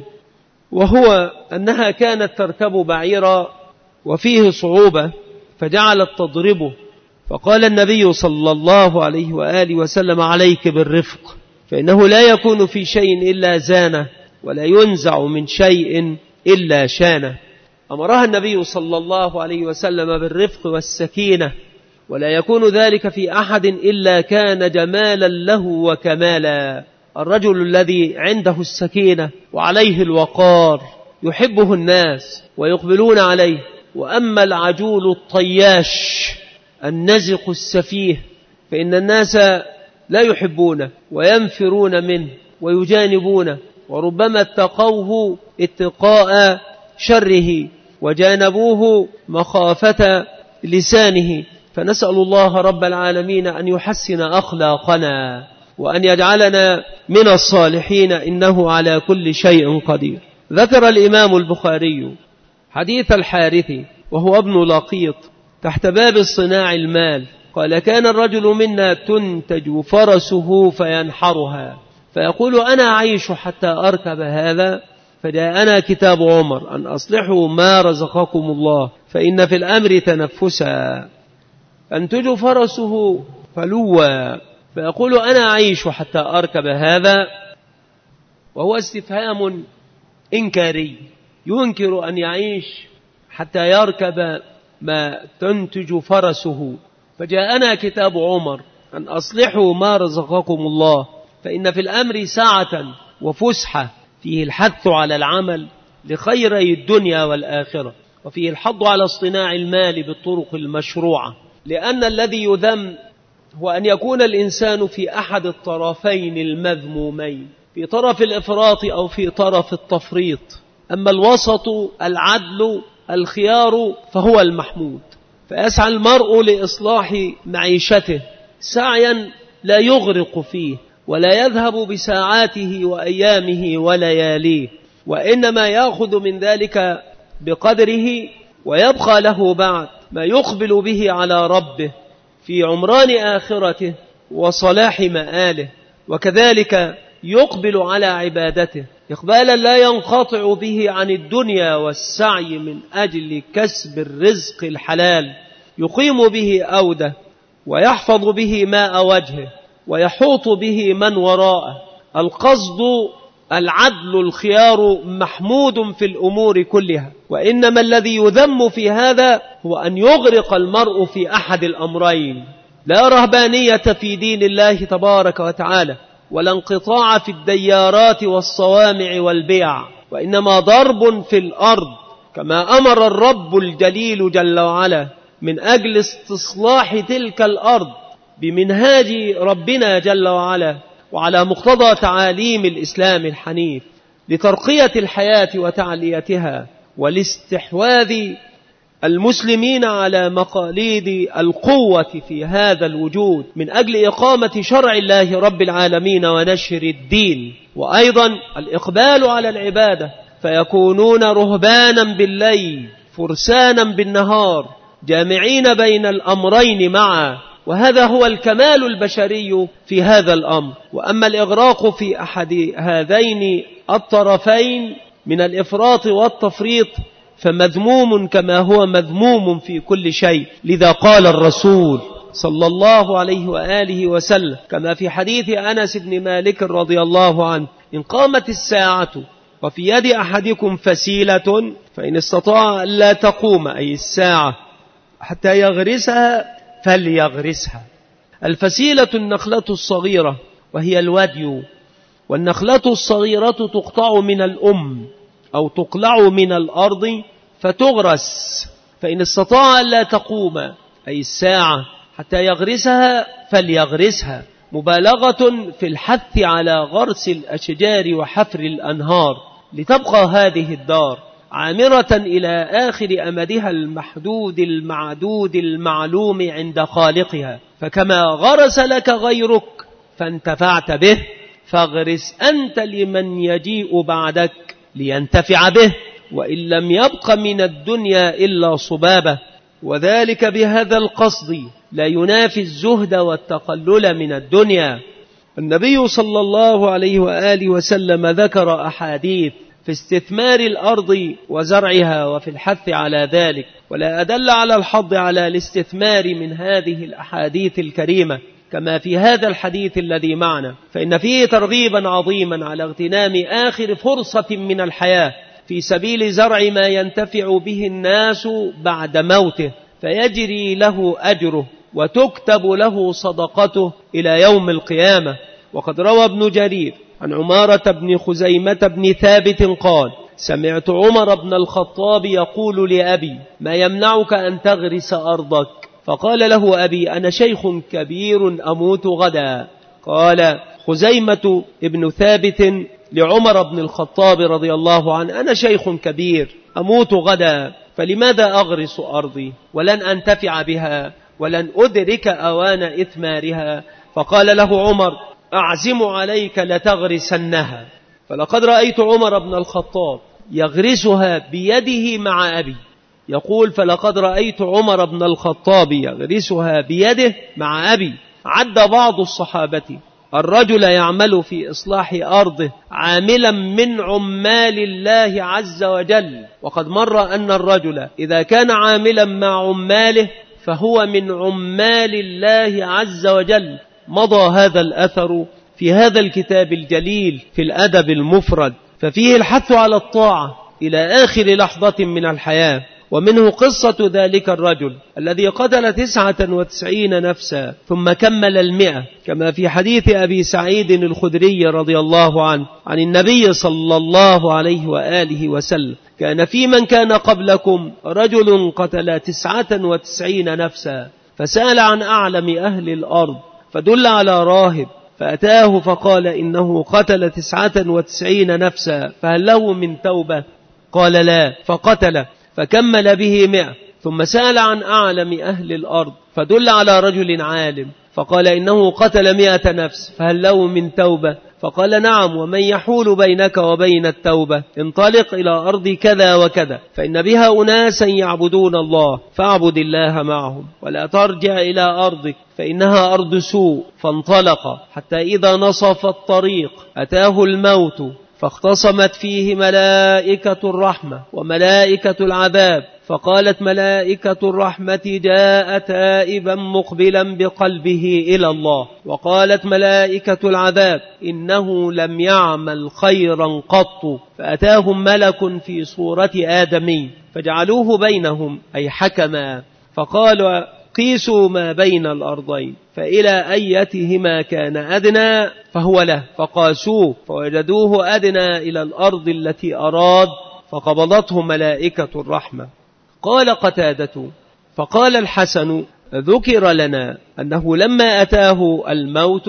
وهو أنها كانت تركب بعيرا وفيه صعوبة فجعلت تضربه، فقال النبي صلى الله عليه وآله وسلم: عليك بالرفق، فإنه لا يكون في شيء إلا زانه، ولا ينزع من شيء إلا شانه. أمرها النبي صلى الله عليه وسلم بالرفق والسكينة، ولا يكون ذلك في أحد إلا كان جمالا له وكمالا. الرجل الذي عنده السكينة وعليه الوقار يحبه الناس ويقبلون عليه، وأما العجول الطياش النزق السفيه فإن الناس لا يحبونه وينفرون منه ويجانبونه، وربما اتقوه اتقاء شره وجانبوه مخافة لسانه. فنسأل الله رب العالمين أن يحسن أخلاقنا وأن يجعلنا من الصالحين، إنه على كل شيء قدير. ذكر الإمام البخاري حديث الحارث وهو ابن لقيط تحت باب الصناع المال، قال: كان الرجل منا تنتج فرسه فينحرها، فيقول: أنا أعيش حتى أركب هذا، فجاءنا كتاب عمر أن أصلحوا ما رزقكم الله، فإن في الأمر تنفسا. أنتج فرسه فلوى، فيقول: أنا أعيش حتى أركب هذا، وهو استفهام إنكاري، ينكر أن يعيش حتى يركب ما تنتج فرسه. فجاءنا كتاب عمر أن أصلحوا ما رزقكم الله، فإن في الأمر ساعة وفسحة، فيه الحث على العمل لخيري الدنيا والآخرة، وفيه الحض على اصطناع المال بالطرق المشروعة، لأن الذي يذم هو أن يكون الإنسان في أحد الطرفين المذمومين، في طرف الإفراط أو في طرف التفريط. أما الوسط العدل الخيار فهو المحمود. فيسعى المرء لإصلاح معيشته سعيا لا يغرق فيه، ولا يذهب بساعاته وأيامه ولياليه، وإنما يأخذ من ذلك بقدره، ويبقى له بعد ما يقبل به على ربه في عمران آخرته وصلاح مآله، وكذلك يقبل على عبادته، إقبالا لا ينقطع به عن الدنيا والسعي من أجل كسب الرزق الحلال، يقيم به أوده ويحفظ به ماء وجهه ويحوط به من وراءه. القصد العدل الخيار محمود في الأمور كلها، وإنما الذي يذم في هذا هو أن يغرق المرء في أحد الأمرين: لا رهبانية في دين الله تبارك وتعالى، ولا انقطاع في الديارات والصوامع والبيع، وإنما ضرب في الأرض كما أمر الرب الجليل جل وعلا من أجل استصلاح تلك الأرض بمنهاج ربنا جل وعلا وعلى مقتضى تعاليم الإسلام الحنيف، لترقية الحياة وتعليتها ولاستحواذ المسلمين على مقاليد القوة في هذا الوجود من أجل إقامة شرع الله رب العالمين ونشر الدين. وأيضا الإقبال على العبادة، فيكونون رهبانا بالليل فرسانا بالنهار، جامعين بين الأمرين معا، وهذا هو الكمال البشري في هذا الأمر. وأما الإغراق في أحد هذين الطرفين من الإفراط والتفريط فمذموم كما هو مذموم في كل شيء. لذا قال الرسول صلى الله عليه وآله وسلم كما في حديث أنس بن مالك رضي الله عنه: إن قامت الساعة وفي يد أحدكم فسيلة فإن استطاع ألا تقوم أي الساعة حتى يغرسها فليغرسها. الفسيلة النخلة الصغيرة وهي الودي، والنخلة الصغيرة تقطع من الأم أو تقلع من الأرض فتغرس، فإن استطاع ألا تقوم أي الساعة حتى يغرسها فليغرسها، مبالغة في الحث على غرس الأشجار وحفر الأنهار لتبقى هذه الدار عامرة إلى آخر أمدها المحدود المعدود المعلوم عند خالقها. فكما غرس لك غيرك فانتفعت به، فاغرس أنت لمن يجيء بعدك لينتفع به، وإن لم يبق من الدنيا إلا صبابة. وذلك بهذا القصد لا ينافي الزهد والتقلل من الدنيا. النبي صلى الله عليه وآله وسلم ذكر أحاديث في استثمار الأرض وزرعها وفي الحث على ذلك، ولا أدل على الحض على الاستثمار من هذه الأحاديث الكريمة كما في هذا الحديث الذي معنا، فإن فيه ترغيبا عظيما على اغتنام آخر فرصة من الحياة في سبيل زرع ما ينتفع به الناس بعد موته، فيجري له أجره وتكتب له صدقته إلى يوم القيامة. وقد روى ابن جرير عن عمارة بن خزيمة بن ثابت قال: سمعت عمر بن الخطاب يقول لأبي: ما يمنعك أن تغرس أرضك؟ فقال له أبي: أنا شيخ كبير أموت غدا. قال خزيمة ابن ثابت لعمر بن الخطاب رضي الله عنه: أنا شيخ كبير أموت غدا، فلماذا أغرس أرضي ولن أنتفع بها ولن أدرك أوان إثمارها؟ فقال له عمر: أعزم عليك لتغرسنها. فلقد رأيت عمر بن الخطاب يغرسها بيده مع أبي. يقول: فلقد رأيت عمر بن الخطاب يغرسها بيده مع أبي. عد بعض الصحابة الرجل يعمل في إصلاح أرضه عاملا من عمال الله عز وجل، وقد مر أن الرجل إذا كان عاملا مع عماله فهو من عمال الله عز وجل. مضى هذا الأثر في هذا الكتاب الجليل في الأدب المفرد، ففيه الحث على الطاعة إلى آخر لحظة من الحياة. ومنه قصة ذلك الرجل الذي قتل 99 نفسا ثم كمل 100، كما في حديث أبي سعيد الخدري رضي الله عنه عن النبي صلى الله عليه وآله وسلم: كان في من كان قبلكم رجل قتل 99 نفسا فسأل عن أعلم أهل الأرض فدل على راهب فأتاه فقال: إنه قتل 99 نفسا فهل له من توبة؟ قال: لا. فقتل فكمل به 100، ثم سأل عن أعلم أهل الأرض فدل على رجل عالم فقال: إنه قتل 100 نفس فهل له من توبة؟ فقال: نعم. ومن يحول بينك وبين التوبة؟ انطلق إلى أرض كذا وكذا فإن بها أناسا يعبدون الله فاعبد الله معهم، ولا ترجع إلى أرضك فإنها أرض سوء. فانطلق حتى إذا نصف الطريق أتاه الموت فاختصمت فيه ملائكة الرحمة وملائكة العذاب، فقالت ملائكة الرحمة جاء تائبا مقبلا بقلبه إلى الله، وقالت ملائكة العذاب إنه لم يعمل خيرا قط، فأتاهم ملك في صورة آدمي فجعلوه بينهم أي حكما، فقالوا قيسوا ما بين الأرضين فإلى أيتهما كان أدنى فهو له، فقاسوه فوجدوه أدنى إلى الأرض التي أراد، فقبضته ملائكة الرحمة. قال قتادة فقال الحسن ذكر لنا أنه لما أتاه الموت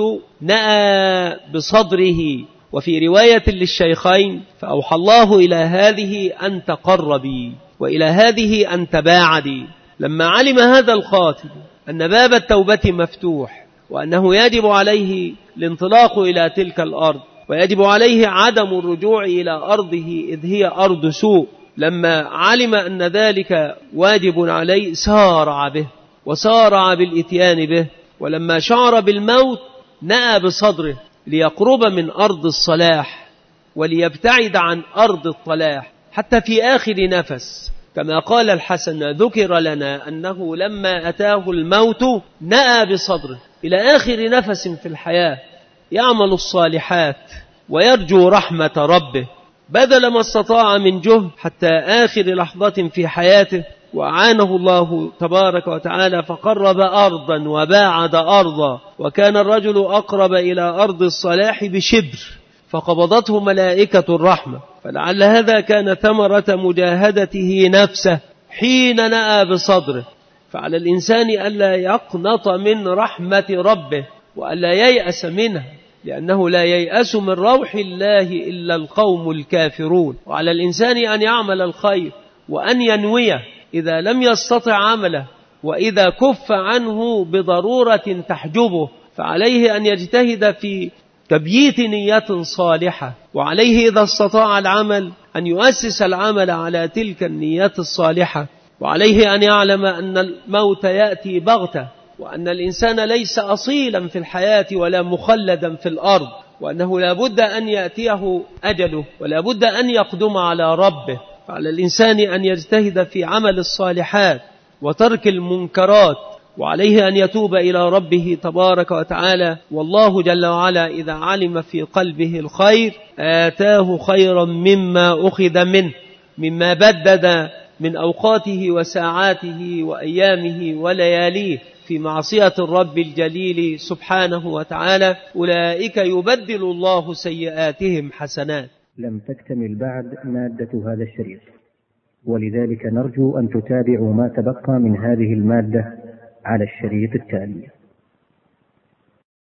نأى بصدره، وفي رواية للشيخين فأوحى الله إلى هذه أن تقربي وإلى هذه أن تباعدي. لما علم هذا القاتل أن باب التوبة مفتوح وأنه يجب عليه الانطلاق إلى تلك الأرض ويجب عليه عدم الرجوع إلى أرضه إذ هي أرض سوء، لما علم أن ذلك واجب عليه سارع به وسارع بالإتيان به، ولما شعر بالموت نأى بصدره ليقرب من أرض الصلاح وليبتعد عن أرض الطلاح حتى في آخر نفس، كما قال الحسن ذكر لنا أنه لما أتاه الموت نأى بصدره إلى آخر نفس في الحياة يعمل الصالحات ويرجو رحمة ربه، بذل ما استطاع من جهد حتى آخر لحظة في حياته، وأعانه الله تبارك وتعالى فقرب أرضا وباعد أرضا، وكان الرجل أقرب إلى أرض الصلاح بشبر فقبضته ملائكة الرحمة، فلعل هذا كان ثمرة مجاهدته نفسه حين نأى بصدره. فعلى الإنسان ألا يقنط من رحمة ربه وألا ييأس منها، لأنه لا ييأس من روح الله إلا القوم الكافرون. وعلى الإنسان أن يعمل الخير وأن ينويه إذا لم يستطع عمله، وإذا كف عنه بضرورة تحجبه فعليه أن يجتهد في تبييت نية صالحة، وعليه إذا استطاع العمل أن يؤسس العمل على تلك النيات الصالحة، وعليه أن يعلم أن الموت يأتي بغتة، وأن الإنسان ليس أصيلا في الحياة ولا مخلدا في الأرض، وأنه لا بد أن يأتيه أجله ولا بد أن يقدم على ربه. فعلى الإنسان أن يجتهد في عمل الصالحات وترك المنكرات، وعليه أن يتوب إلى ربه تبارك وتعالى، والله جل وعلا إذا علم في قلبه الخير آتاه خيرا مما أخذ منه، مما بدد من أوقاته وساعاته وأيامه ولياليه في معصية الرب الجليل سبحانه وتعالى، أولئك يبدل الله سيئاتهم حسنات. لم تكتمل بعد مادة هذا الشريط، ولذلك نرجو أن تتابعوا ما تبقى من هذه المادة على الشريط التالي.